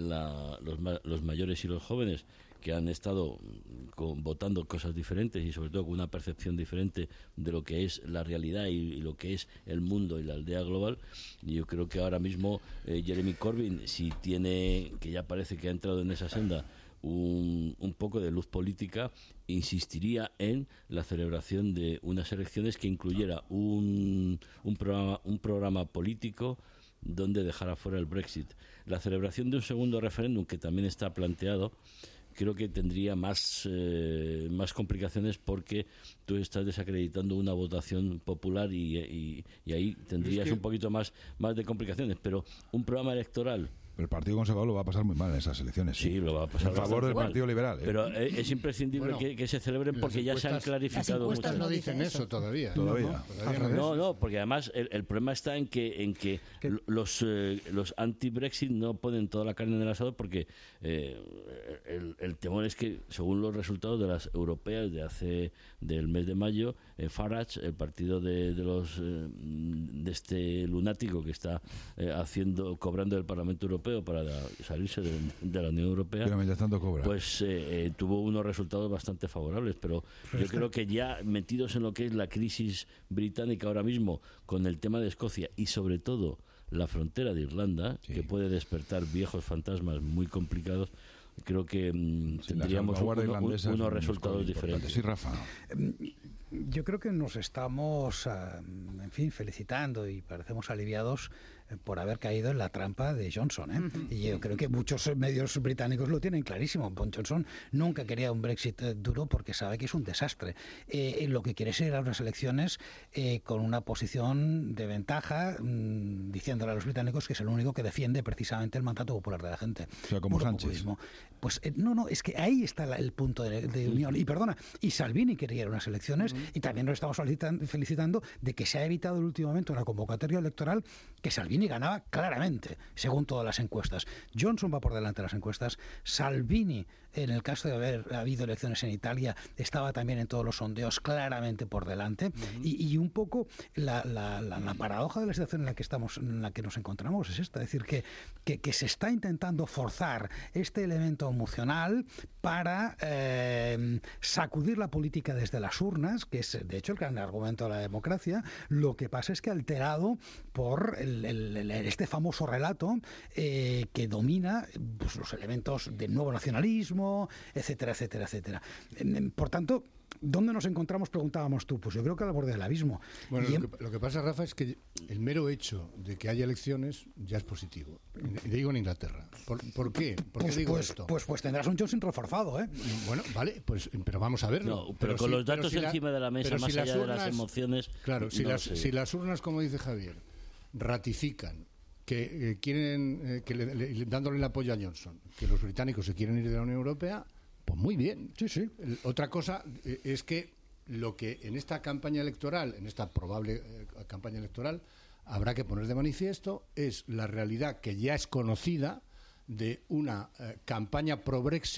S6: los mayores y los jóvenes, que han estado votando cosas diferentes y sobre todo con una percepción diferente de lo que es la realidad y lo que es el mundo y la aldea global. Y yo creo que ahora mismo Jeremy Corbyn, si tiene, que ya parece que ha entrado en esa senda, un poco de luz política, insistiría en la celebración de unas elecciones que incluyera un programa político donde dejara fuera el Brexit. La celebración de un segundo referéndum, que también está planteado, creo que tendría más complicaciones, porque tú estás desacreditando una votación popular y ahí tendrías un poquito más de complicaciones. Pero un programa electoral...
S1: El Partido Conservador lo va a pasar muy mal en esas elecciones.
S6: Sí, lo va a pasar
S1: en favor del Partido Liberal.
S6: Pero es imprescindible que se celebren, porque ya se han clarificado muchas.
S8: Las encuestas no dicen eso todavía.
S6: No, porque además el problema está en que los anti-Brexit no ponen toda la carne en el asador, porque el temor es que, según los resultados de las europeas del mes de mayo, Farage, el partido de este lunático que está cobrando del Parlamento Europeo para salirse de la Unión Europea,
S1: pero mientras tanto cobra,
S6: pues tuvo unos resultados bastante favorables. Pero yo creo que ya metidos en lo que es la crisis británica ahora mismo, con el tema de Escocia y sobre todo la frontera de Irlanda, que puede despertar viejos fantasmas muy complicados, creo que tendríamos unos resultados diferentes.
S1: Sí, Rafa.
S5: Yo creo que nos estamos, felicitando y parecemos aliviados por haber caído en la trampa de Johnson, Y yo creo que muchos medios británicos lo tienen clarísimo. Johnson nunca quería un Brexit duro, porque sabe que es un desastre. Lo que quiere es ir a unas elecciones con una posición de ventaja, diciéndole a los británicos que es el único que defiende precisamente el mandato popular de la gente.
S1: O sea, como Sánchez.
S5: Populismo. Pues no, es que ahí está el punto de unión. Y Salvini quería ir a unas elecciones, y también nos estamos felicitando de que se ha evitado en el último momento, en la convocatoria electoral, que Salvini ganaba claramente, según todas las encuestas. Johnson va por delante de las encuestas. Salvini, en el caso de haber habido elecciones en Italia, estaba también en todos los sondeos claramente por delante. Y un poco la paradoja de la situación en la que nos encontramos es esta, es decir, que se está intentando forzar este elemento emocional para sacudir la política desde las urnas, que es de hecho el gran argumento de la democracia. Lo que pasa es que alterado por este famoso relato que domina pues, los elementos del nuevo nacionalismo, etcétera, etcétera, etcétera. Por tanto, ¿dónde nos encontramos? Preguntábamos tú. Pues yo creo que al borde del abismo.
S8: Bueno, lo que pasa, Rafa, es que el mero hecho de que haya elecciones ya es positivo. Digo en Inglaterra. ¿Por qué? ¿Por qué digo esto?
S5: Pues tendrás un Johnson reforzado, ¿eh?
S8: Bueno, vale, pero vamos a verlo.
S6: No, pero con los datos encima de la mesa, más allá de las emociones...
S8: Claro, si las urnas, como dice Javier, ratifican que quieren, dándole el apoyo a Johnson, que los británicos se quieren ir de la Unión Europea, pues muy bien.
S5: Sí.
S8: Otra cosa es que lo que en esta campaña electoral, en esta probable campaña electoral, habrá que poner de manifiesto es la realidad que ya es conocida de una campaña pro-Brexit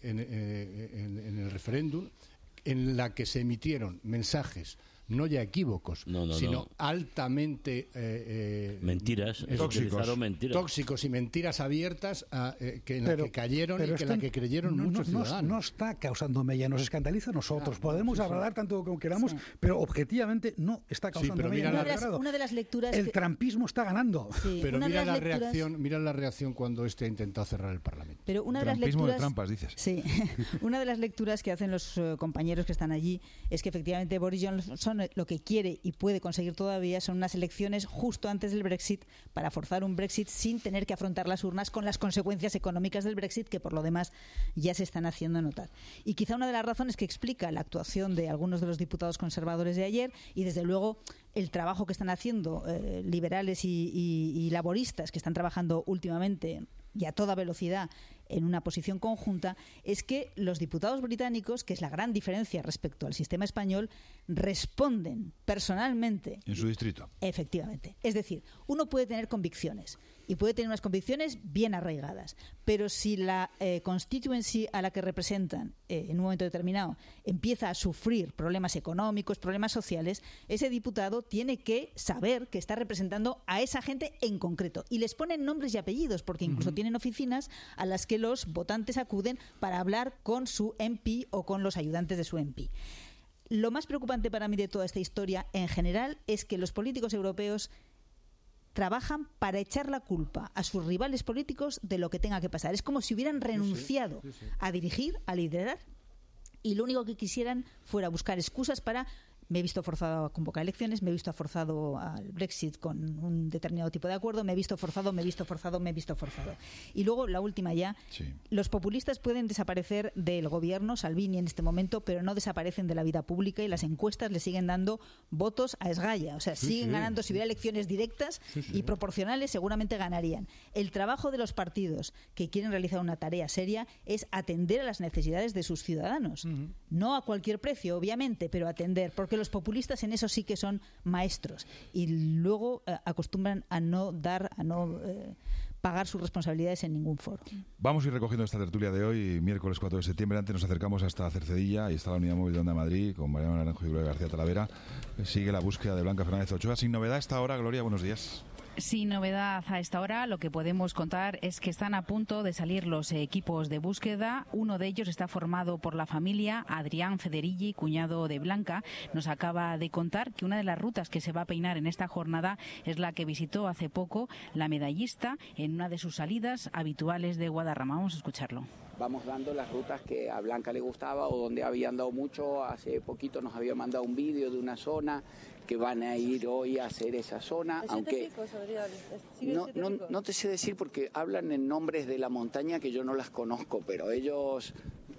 S8: en el referéndum en la que se emitieron mensajes no ya equívocos, sino altamente
S6: mentiras,
S8: tóxicos y mentiras abiertas en la que cayeron y en la que creyeron muchos ciudadanos.
S5: No está causando mella, nos escandaliza a nosotros. Podemos hablar tanto como queramos, pero objetivamente no está causando mella.
S4: Una de las lecturas
S5: el trampismo está ganando.
S8: Pero mira la reacción cuando ha intentado cerrar el Parlamento.
S4: Pero una de las
S1: trampismo
S4: lecturas,
S1: de trampas, dices.
S4: Sí. Una de las lecturas que hacen los compañeros que están allí es que efectivamente Boris Johnson lo que quiere y puede conseguir todavía son unas elecciones justo antes del Brexit para forzar un Brexit sin tener que afrontar las urnas con las consecuencias económicas del Brexit que por lo demás ya se están haciendo notar. Y quizá una de las razones que explica la actuación de algunos de los diputados conservadores de ayer y desde luego el trabajo que están haciendo liberales y laboristas que están trabajando últimamente y a toda velocidad en una posición conjunta, es que los diputados británicos, que es la gran diferencia respecto al sistema español, responden personalmente.
S1: En su distrito.
S4: Efectivamente. Es decir, uno puede tener convicciones y puede tener unas convicciones bien arraigadas, pero si la constituency a la que representan en un momento determinado empieza a sufrir problemas económicos, problemas sociales, ese diputado tiene que saber que está representando a esa gente en concreto y les ponen nombres y apellidos porque incluso tienen oficinas a las que los votantes acuden para hablar con su MP o con los ayudantes de su MP. Lo más preocupante para mí de toda esta historia en general es que los políticos europeos trabajan para echar la culpa a sus rivales políticos de lo que tenga que pasar. Es como si hubieran renunciado a dirigir, a liderar, y lo único que quisieran fuera buscar excusas para: me he visto forzado a convocar elecciones, me he visto forzado al Brexit con un determinado tipo de acuerdo, me he visto forzado. Y luego, la última ya, los populistas pueden desaparecer del gobierno, Salvini en este momento, pero no desaparecen de la vida pública y las encuestas le siguen dando votos a esgalla. O sea, siguen ganando. Si hubiera elecciones directas y proporcionales, seguramente ganarían. El trabajo de los partidos que quieren realizar una tarea seria es atender a las necesidades de sus ciudadanos. No a cualquier precio, obviamente, pero atender, porque los populistas en eso sí que son maestros y luego acostumbran a no pagar sus responsabilidades en ningún foro.
S1: Vamos a ir recogiendo esta tertulia de hoy, miércoles 4 de septiembre. Antes nos acercamos hasta Cercedilla y está la Unidad Móvil de Onda Madrid con Mariano Naranjo y Gloria García Talavera. Sigue la búsqueda de Blanca Fernández Ochoa. Sin novedad a esta hora, Gloria, buenos días.
S20: Sin novedad a esta hora, lo que podemos contar es que están a punto de salir los equipos de búsqueda. Uno de ellos está formado por la familia. Adrián Federighi, cuñado de Blanca, nos acaba de contar que una de las rutas que se va a peinar en esta jornada es la que visitó hace poco la medallista en una de sus salidas habituales de Guadarrama. Vamos a escucharlo.
S21: Vamos dando las rutas que a Blanca le gustaba o donde había andado mucho. Hace poquito nos había mandado un vídeo de una zona que van a ir hoy a hacer esa zona, aunque no te sé decir porque hablan en nombres de la montaña que yo no las conozco, pero ellos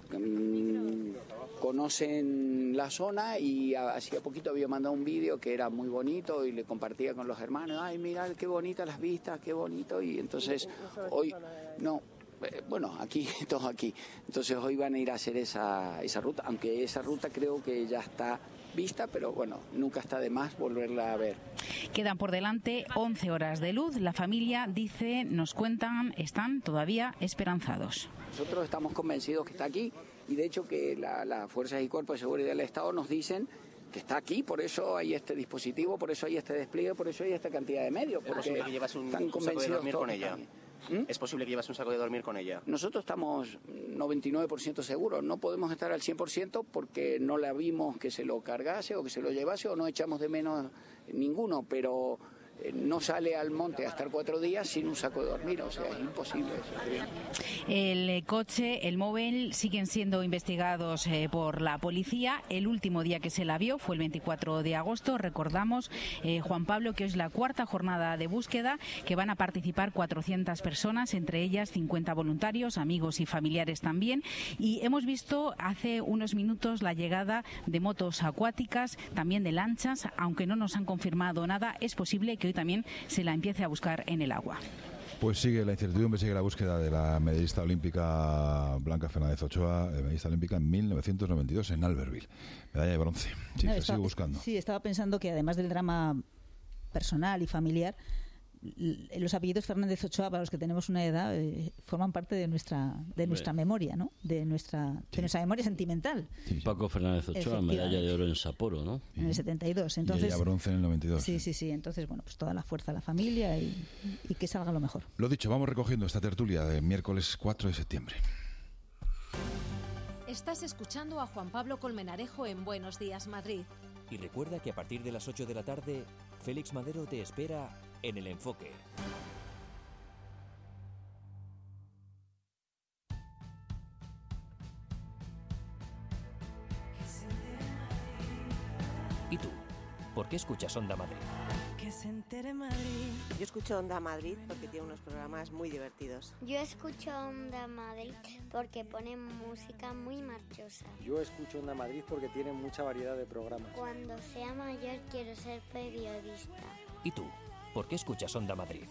S21: conocen la zona y hacía poquito había mandado un vídeo que era muy bonito y le compartía con los hermanos. Ay, mira qué bonitas las vistas, qué bonito. Y entonces hoy aquí, todos aquí. Entonces hoy van a ir a hacer esa ruta, aunque esa ruta creo que ya está vista, pero bueno, nunca está de más volverla a ver.
S20: Quedan por delante 11 horas de luz. La familia dice, nos cuentan, están todavía esperanzados.
S21: Nosotros estamos convencidos que está aquí y de hecho que las fuerzas y cuerpos de seguridad del Estado nos dicen que está aquí, por eso hay este dispositivo, por eso hay este despliegue, por eso hay esta cantidad de medios. Porque
S22: ¿Es posible que llevas un saco de dormir con ella? ¿Es posible que llevas un saco de dormir con ella?
S21: Nosotros estamos 99% seguros. No podemos estar al 100% porque no la vimos que se lo cargase o que se lo llevase o no echamos de menos ninguno, pero no sale al monte a estar 4 días sin un saco de dormir, o sea, es imposible eso.
S20: El coche, el móvil, siguen siendo investigados por la policía. El último día que se la vio fue el 24 de agosto. Recordamos, Juan Pablo, que es la 4ª jornada de búsqueda, que van a participar 400 personas, entre ellas 50 voluntarios, amigos y familiares también. Y hemos visto hace unos minutos la llegada de motos acuáticas, también de lanchas, aunque no nos han confirmado nada. Es posible que hoy también se la empiece a buscar en el agua.
S1: Pues sigue la incertidumbre, sigue la búsqueda de la medallista olímpica Blanca Fernández Ochoa, medallista olímpica en 1992 en Albertville, medalla de bronce. Sí, se sigue buscando.
S4: Sí, estaba pensando que además del drama personal y familiar, los apellidos Fernández Ochoa, para los que tenemos una edad, forman parte de nuestra memoria, ¿no? De nuestra memoria sentimental.
S6: Paco Fernández Ochoa, medalla de oro en Sapporo, ¿no?
S4: En el 72. Entonces,
S1: y ella bronce en el 92.
S4: Sí. Entonces, bueno, pues toda la fuerza a la familia y que salga lo mejor.
S1: Lo dicho, vamos recogiendo esta tertulia de miércoles 4 de septiembre.
S9: Estás escuchando a Juan Pablo Colmenarejo en Buenos Días, Madrid.
S10: Y recuerda que a partir de las 8 de la tarde, Félix Madero te espera en El Enfoque. ¿Y tú? ¿Por qué escuchas Onda Madrid?
S12: Que se entere Madrid. Yo escucho Onda Madrid porque tiene unos programas muy divertidos.
S13: Yo escucho Onda Madrid porque ponen música muy marchosa.
S23: Yo escucho Onda Madrid porque tiene mucha variedad de programas.
S13: Cuando sea mayor quiero ser periodista.
S10: ¿Y tú? ¿Por qué escuchas Onda Madrid?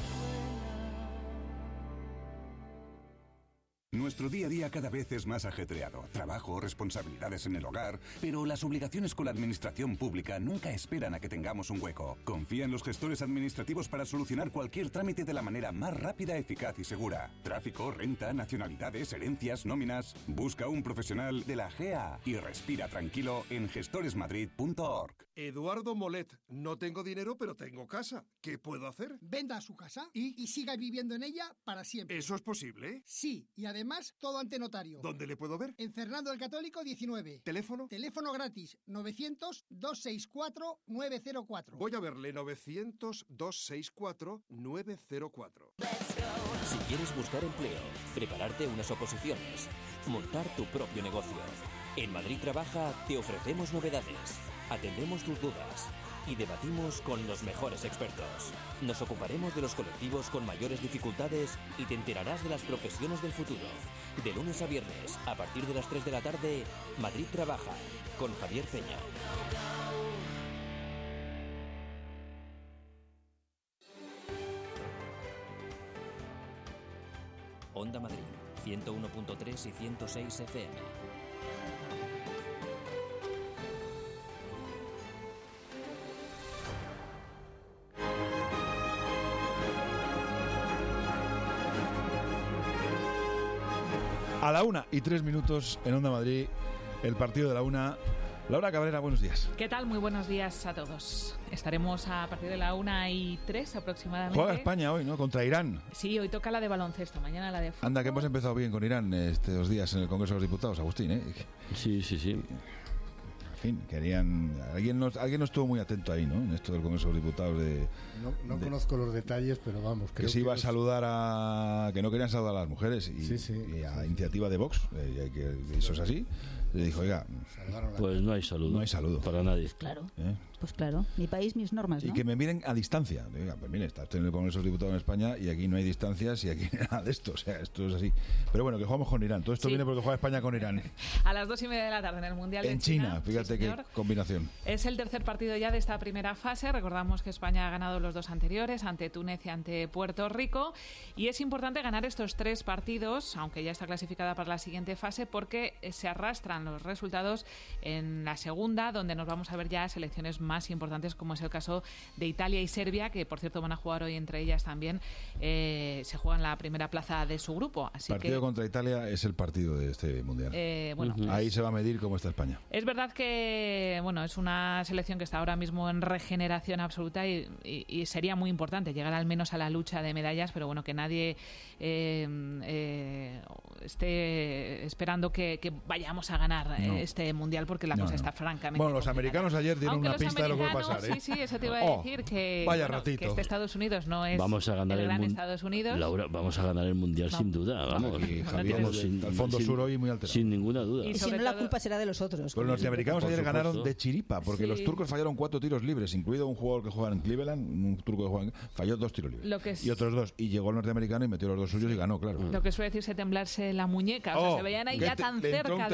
S15: Nuestro día a día cada vez es más ajetreado. Trabajo, responsabilidades en el hogar, pero las obligaciones con la administración pública nunca esperan a que tengamos un hueco. Confía en los gestores administrativos para solucionar cualquier trámite de la manera más rápida, eficaz y segura. Tráfico, renta, nacionalidades, herencias, nóminas. Busca un profesional de la GEA y respira tranquilo en gestoresmadrid.org.
S24: Eduardo Molet, no tengo dinero pero tengo casa. ¿Qué puedo hacer?
S25: Venda su casa y siga viviendo en ella para siempre.
S24: ¿Eso es posible?
S25: Sí, y además todo ante notario.
S24: ¿Dónde le puedo ver?
S25: En Fernando el Católico 19.
S24: ¿Teléfono?
S25: Teléfono gratis 900-264-904.
S24: Voy a verle 900-264-904.
S10: Si quieres buscar empleo, prepararte unas oposiciones, montar tu propio negocio. En Madrid Trabaja te ofrecemos novedades, atendemos tus dudas y debatimos con los mejores expertos. Nos ocuparemos de los colectivos con mayores dificultades y te enterarás de las profesiones del futuro. De lunes a viernes, a partir de las 3 de la tarde, Madrid Trabaja, con Javier Peña. Onda Madrid, 101.3 y 106 FM.
S1: A la 1:03 en Onda Madrid, el partido de la 1. Laura Cabrera, buenos días.
S26: ¿Qué tal? Muy buenos días a todos. Estaremos a partir de la 1:03 aproximadamente.
S1: Juega España hoy, ¿no? Contra Irán.
S26: Sí, hoy toca la de baloncesto, mañana la de fútbol.
S1: Anda, que hemos empezado bien con Irán estos días en el Congreso de los Diputados, Agustín, ¿eh?
S6: Sí.
S1: En fin, querían... Alguien no estuvo muy atento ahí, ¿no? En esto del Congreso de los Diputados de...
S8: No conozco los detalles, pero vamos...
S1: Que se iba a saludar a... Que no querían saludar a las mujeres y a iniciativa de Vox, que eso es así. Le dijo, oiga...
S6: Pues no hay saludo.
S1: No hay saludo.
S6: Para nadie.
S4: Claro. Pues claro, mi país, mis normas, ¿no?
S1: Y que me miren a distancia. Diga, pues mire, está usted en el Congreso de los Diputados en España y aquí no hay distancias y aquí nada de esto. O sea, esto es así. Pero bueno, que jugamos con Irán. Todo esto viene porque juega España con Irán.
S26: A las 2:30 de la tarde en el Mundial de
S1: China. Fíjate qué combinación.
S26: Es el tercer partido ya de esta primera fase. Recordamos que España ha ganado los dos anteriores, ante Túnez y ante Puerto Rico. Y es importante ganar estos 3 partidos, aunque ya está clasificada para la siguiente fase, porque se arrastran los resultados en la segunda, donde nos vamos a ver ya selecciones más importantes, como es el caso de Italia y Serbia, que por cierto van a jugar hoy entre ellas también. Se juegan la primera plaza de su grupo. Así
S1: partido contra Italia es el partido de este Mundial. Ahí se va a medir cómo está España.
S26: Es verdad que es una selección que está ahora mismo en regeneración absoluta y sería muy importante llegar al menos a la lucha de medallas, pero bueno, que nadie esté esperando que vayamos a ganar este Mundial, porque la cosa está francamente
S1: Bueno, los americanos ayer dieron una pista de lo que va a pasar.
S26: Sí, eso te iba a decir, que este Estados Unidos no es
S6: vamos a ganar
S26: el gran Estados Unidos.
S6: Laura, vamos a ganar el Mundial sin duda, vamos.
S1: Y Javier, al fondo sur hoy muy alterado.
S6: Sin ninguna duda.
S4: Y si no, la culpa será de los otros.
S1: Pero los norteamericanos ayer ganaron de chiripa, porque los turcos fallaron 4 tiros libres, incluido un jugador que juega en Cleveland, un turco que juega falló 2 tiros libres. Y otros 2. Y llegó el norteamericano y metió los 2 suyos y ganó, claro.
S26: Lo que suele decirse temblarse la muñeca. O sea, se veían ahí ya tan cerca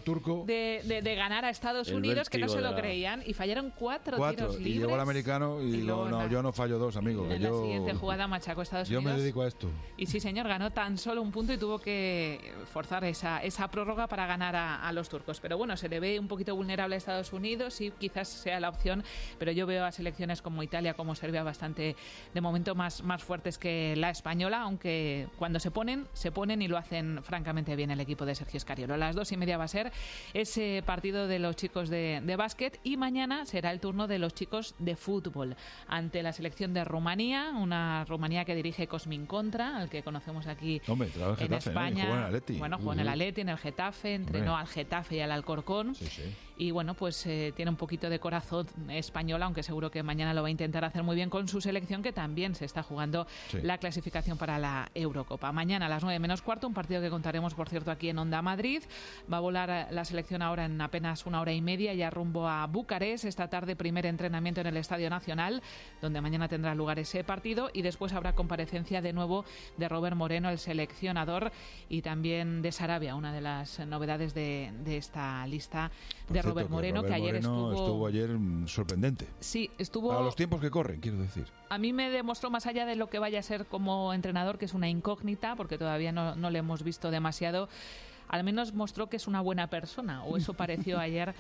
S1: turco
S26: de ganar a Estados Unidos, que no se lo creían, y fallaron cuatro tiros libres.
S1: Y llegó el americano y digo, no, yo no fallo 2, amigo.
S26: En la siguiente jugada machacó a Estados Unidos.
S1: Yo me dedico a esto.
S26: Y sí, señor, ganó tan solo un punto y tuvo que forzar esa prórroga para ganar a los turcos. Pero bueno, se le ve un poquito vulnerable a Estados Unidos y quizás sea la opción, pero yo veo a selecciones como Italia, como Serbia bastante, de momento, más fuertes que la española, aunque cuando se ponen y lo hacen francamente bien el equipo de Sergio Scariolo. A las 2:30 va a ser ese partido de los chicos de básquet y mañana será el turno de los chicos de fútbol ante la selección de Rumanía, una Rumanía que dirige Cosmin Contra, al que conocemos aquí en España.
S1: Jugó en el Atleti.
S26: Bueno, jugó en el Atleti, en el Getafe, entrenó al Getafe y al Alcorcón.
S1: Sí.
S26: Y bueno, pues tiene un poquito de corazón español, aunque seguro que mañana lo va a intentar hacer muy bien con su selección, que también se está jugando la clasificación para la Eurocopa. Mañana a las 9:15, un partido que contaremos, por cierto, aquí en Onda Madrid. Va a volar la selección ahora en apenas 1 hora y media, ya rumbo a Bucarest. Esta tarde, primer entrenamiento en el Estadio Nacional, donde mañana tendrá lugar ese partido, y después habrá comparecencia de nuevo de Robert Moreno, el seleccionador, y también de Sarabia, una de las novedades de esta lista de Robert Moreno, que ayer
S1: estuvo ayer sorprendente.
S26: Sí, estuvo...
S1: A los tiempos que corren, quiero decir.
S26: A mí me demostró, más allá de lo que vaya a ser como entrenador, que es una incógnita, porque todavía no le hemos visto demasiado, al menos mostró que es una buena persona, o eso pareció ayer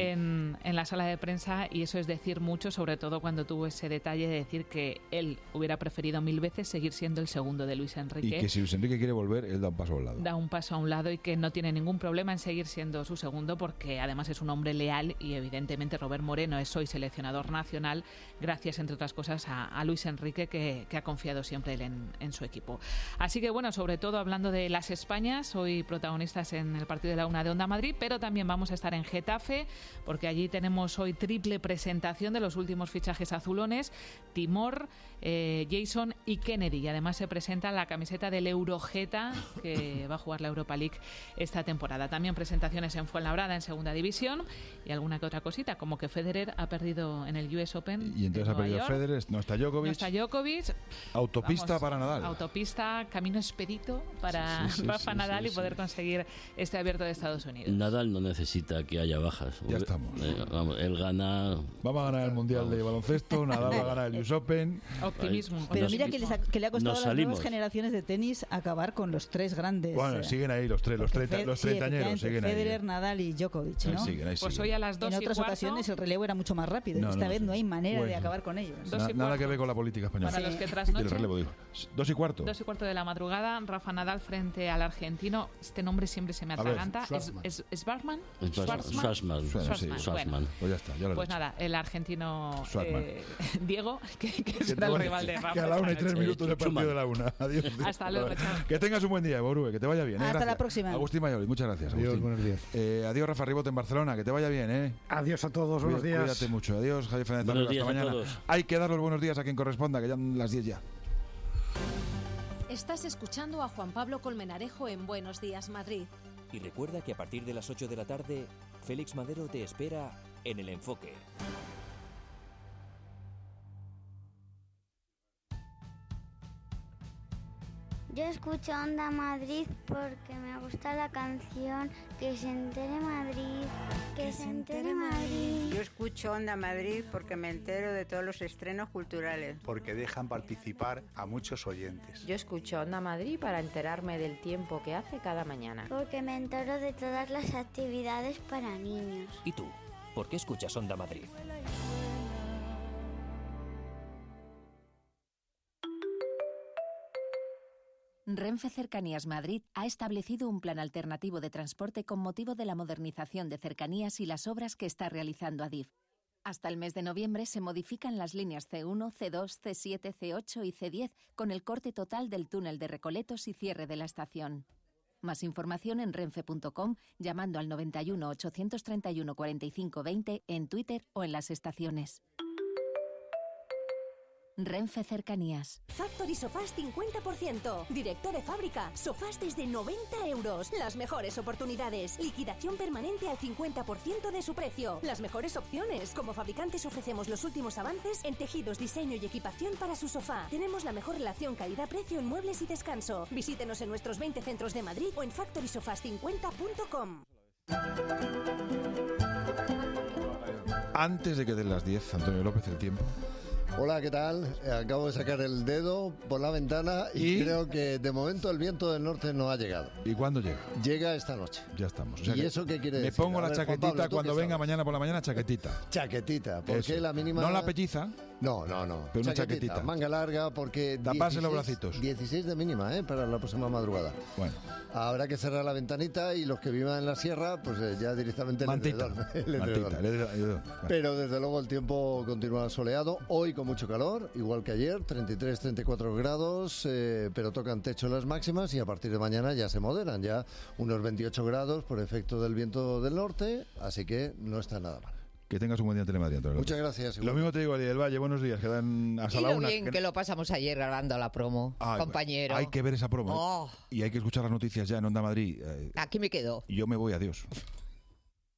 S26: en la sala de prensa, y eso es decir mucho, sobre todo cuando tuvo ese detalle de decir que él hubiera preferido 1000 veces seguir siendo el segundo de Luis Enrique.
S1: Y que si Luis Enrique quiere volver, él da un paso a un lado.
S26: Da un paso a un lado y que no tiene ningún problema en seguir siendo su segundo, porque además es un hombre leal, y evidentemente Robert Moreno es hoy seleccionador nacional gracias, entre otras cosas, a Luis Enrique, que ha confiado siempre él en su equipo. Así que bueno, sobre todo hablando de las Españas, hoy protagonistas en el partido de la 1 de Onda Madrid, pero también vamos a estar en Getafe, porque allí tenemos hoy triple presentación de los últimos fichajes azulones: Timor, Jason y Kennedy, y además se presenta la camiseta del Eurogeta, que va a jugar la Europa League esta temporada. También presentaciones en Fuenlabrada, en segunda división, y alguna que otra cosita, como que Federer ha perdido en el US Open.
S1: Y entonces ha perdido Federer, no está Djokovic. Autopista para Nadal.
S26: Autopista, camino expedito para Rafa Nadal y poder conseguir este abierto de Estados Unidos.
S6: Nadal no necesita que haya bajas.
S1: Ya estamos.
S6: Él gana.
S1: Vamos a ganar el Mundial de baloncesto, Nadal va a ganar el US Open.
S26: Optimismo.
S4: Pero mira que le ha costado a las nuevas generaciones de tenis acabar con los tres grandes.
S1: Bueno, siguen ahí los treintañeros.
S4: Federer, Nadal y Djokovic, ¿no?
S26: Pues hoy a las 2:15.
S4: En otras ocasiones el relevo era mucho más rápido. Esta vez no hay manera de acabar con ellos.
S1: Nada que ver con la política española.
S26: Para los que trasnochen.
S1: El relevo, digo. 2:15.
S26: 2:15 de la madrugada, Rafa Nadal frente al argentino. Este nombre siempre se me atraganta. ¿Es Bartman?
S6: Schwarzman.
S1: Pues ya está.
S26: Pues nada, el argentino Diego, que será el rival de Rafa.
S1: Que a la 1:03 de partido de la 1. Adiós.
S26: Hasta luego, chao.
S1: Que tengas un buen día, Borue, que te vaya bien.
S4: Hasta la próxima.
S1: Agustín Mayoli, muchas gracias.
S8: Adiós, buenos días.
S1: Adiós, Rafa Ribot en Barcelona, que te vaya bien.
S5: Adiós a todos, buenos días.
S1: Cuídate mucho. Adiós, Javier Fernández. Hasta mañana. Hay que dar los buenos días a quien corresponda, que ya son las 10 ya.
S9: Estás escuchando a Juan Pablo Colmenarejo en Buenos Días, Madrid.
S10: Y recuerda que a partir de las 8 de la tarde, Félix Madero te espera en El Enfoque.
S13: Yo escucho Onda Madrid porque me gusta la canción Que se entere Madrid, que se entere Madrid.
S2: Yo escucho Onda Madrid porque me entero de todos los estrenos culturales.
S7: Porque dejan participar a muchos oyentes.
S11: Yo escucho Onda Madrid para enterarme del tiempo que hace cada mañana.
S13: Porque me entero de todas las actividades para niños.
S10: ¿Y tú? ¿Por qué escuchas Onda Madrid?
S14: Renfe Cercanías Madrid ha establecido un plan alternativo de transporte con motivo de la modernización de cercanías y las obras que está realizando Adif. Hasta el mes de noviembre se modifican las líneas C1, C2, C7, C8 y C10 con el corte total del túnel de Recoletos y cierre de la estación. Más información en renfe.com, llamando al 91 831 45 20 en Twitter o en las estaciones. Renfe Cercanías.
S16: Factory Sofás 50%. Directo de fábrica. Sofás desde 90 €. Las mejores oportunidades. Liquidación permanente al 50% de su precio. Las mejores opciones. Como fabricantes ofrecemos los últimos avances en tejidos, diseño y equipación para su sofá. Tenemos la mejor relación calidad-precio en muebles y descanso. Visítenos en nuestros 20 centros de Madrid o en factorysofas50.com.
S1: Antes de que den las 10, Antonio López, el tiempo.
S3: Hola, ¿qué tal? Acabo de sacar el dedo por la ventana y creo que de momento el viento del norte no ha llegado.
S1: ¿Y cuándo llega?
S3: Llega esta noche.
S1: Ya estamos. O sea
S3: ¿Y eso qué quiere decir?
S1: Me pongo la chaquetita
S3: Juan Pablo,
S1: cuando venga mañana por la mañana, chaquetita.
S3: Chaquetita, porque
S1: Eso.
S3: la mínima...
S1: ¿No la pelliza?
S3: No.
S1: Pero una chaquetita.
S3: Manga larga, porque...
S1: Taparse los bracitos.
S3: 16 de mínima, para la próxima madrugada.
S1: Bueno.
S3: Habrá que cerrar la ventanita y los que vivan en la sierra, pues ya directamente el edredón. Pero desde luego el tiempo continúa soleado. Hoy con mucho calor, igual que ayer, 33, 34 grados, pero tocan techo las máximas y a partir de mañana ya se moderan, ya unos 28 grados por efecto del viento del norte, así que no está nada mal.
S1: Que tengas un buen día en Telemadrid, Antonio.
S3: Muchas gracias.
S1: Lo mismo te digo, Ali del Valle, buenos días, que dan hasta la 1.
S17: Y lo bien que lo pasamos ayer grabando la promo, compañero.
S1: Hay que ver esa promo.
S17: Oh.
S1: Y hay que escuchar las noticias ya en Onda Madrid.
S17: Aquí me quedo.
S1: Y yo me voy, adiós.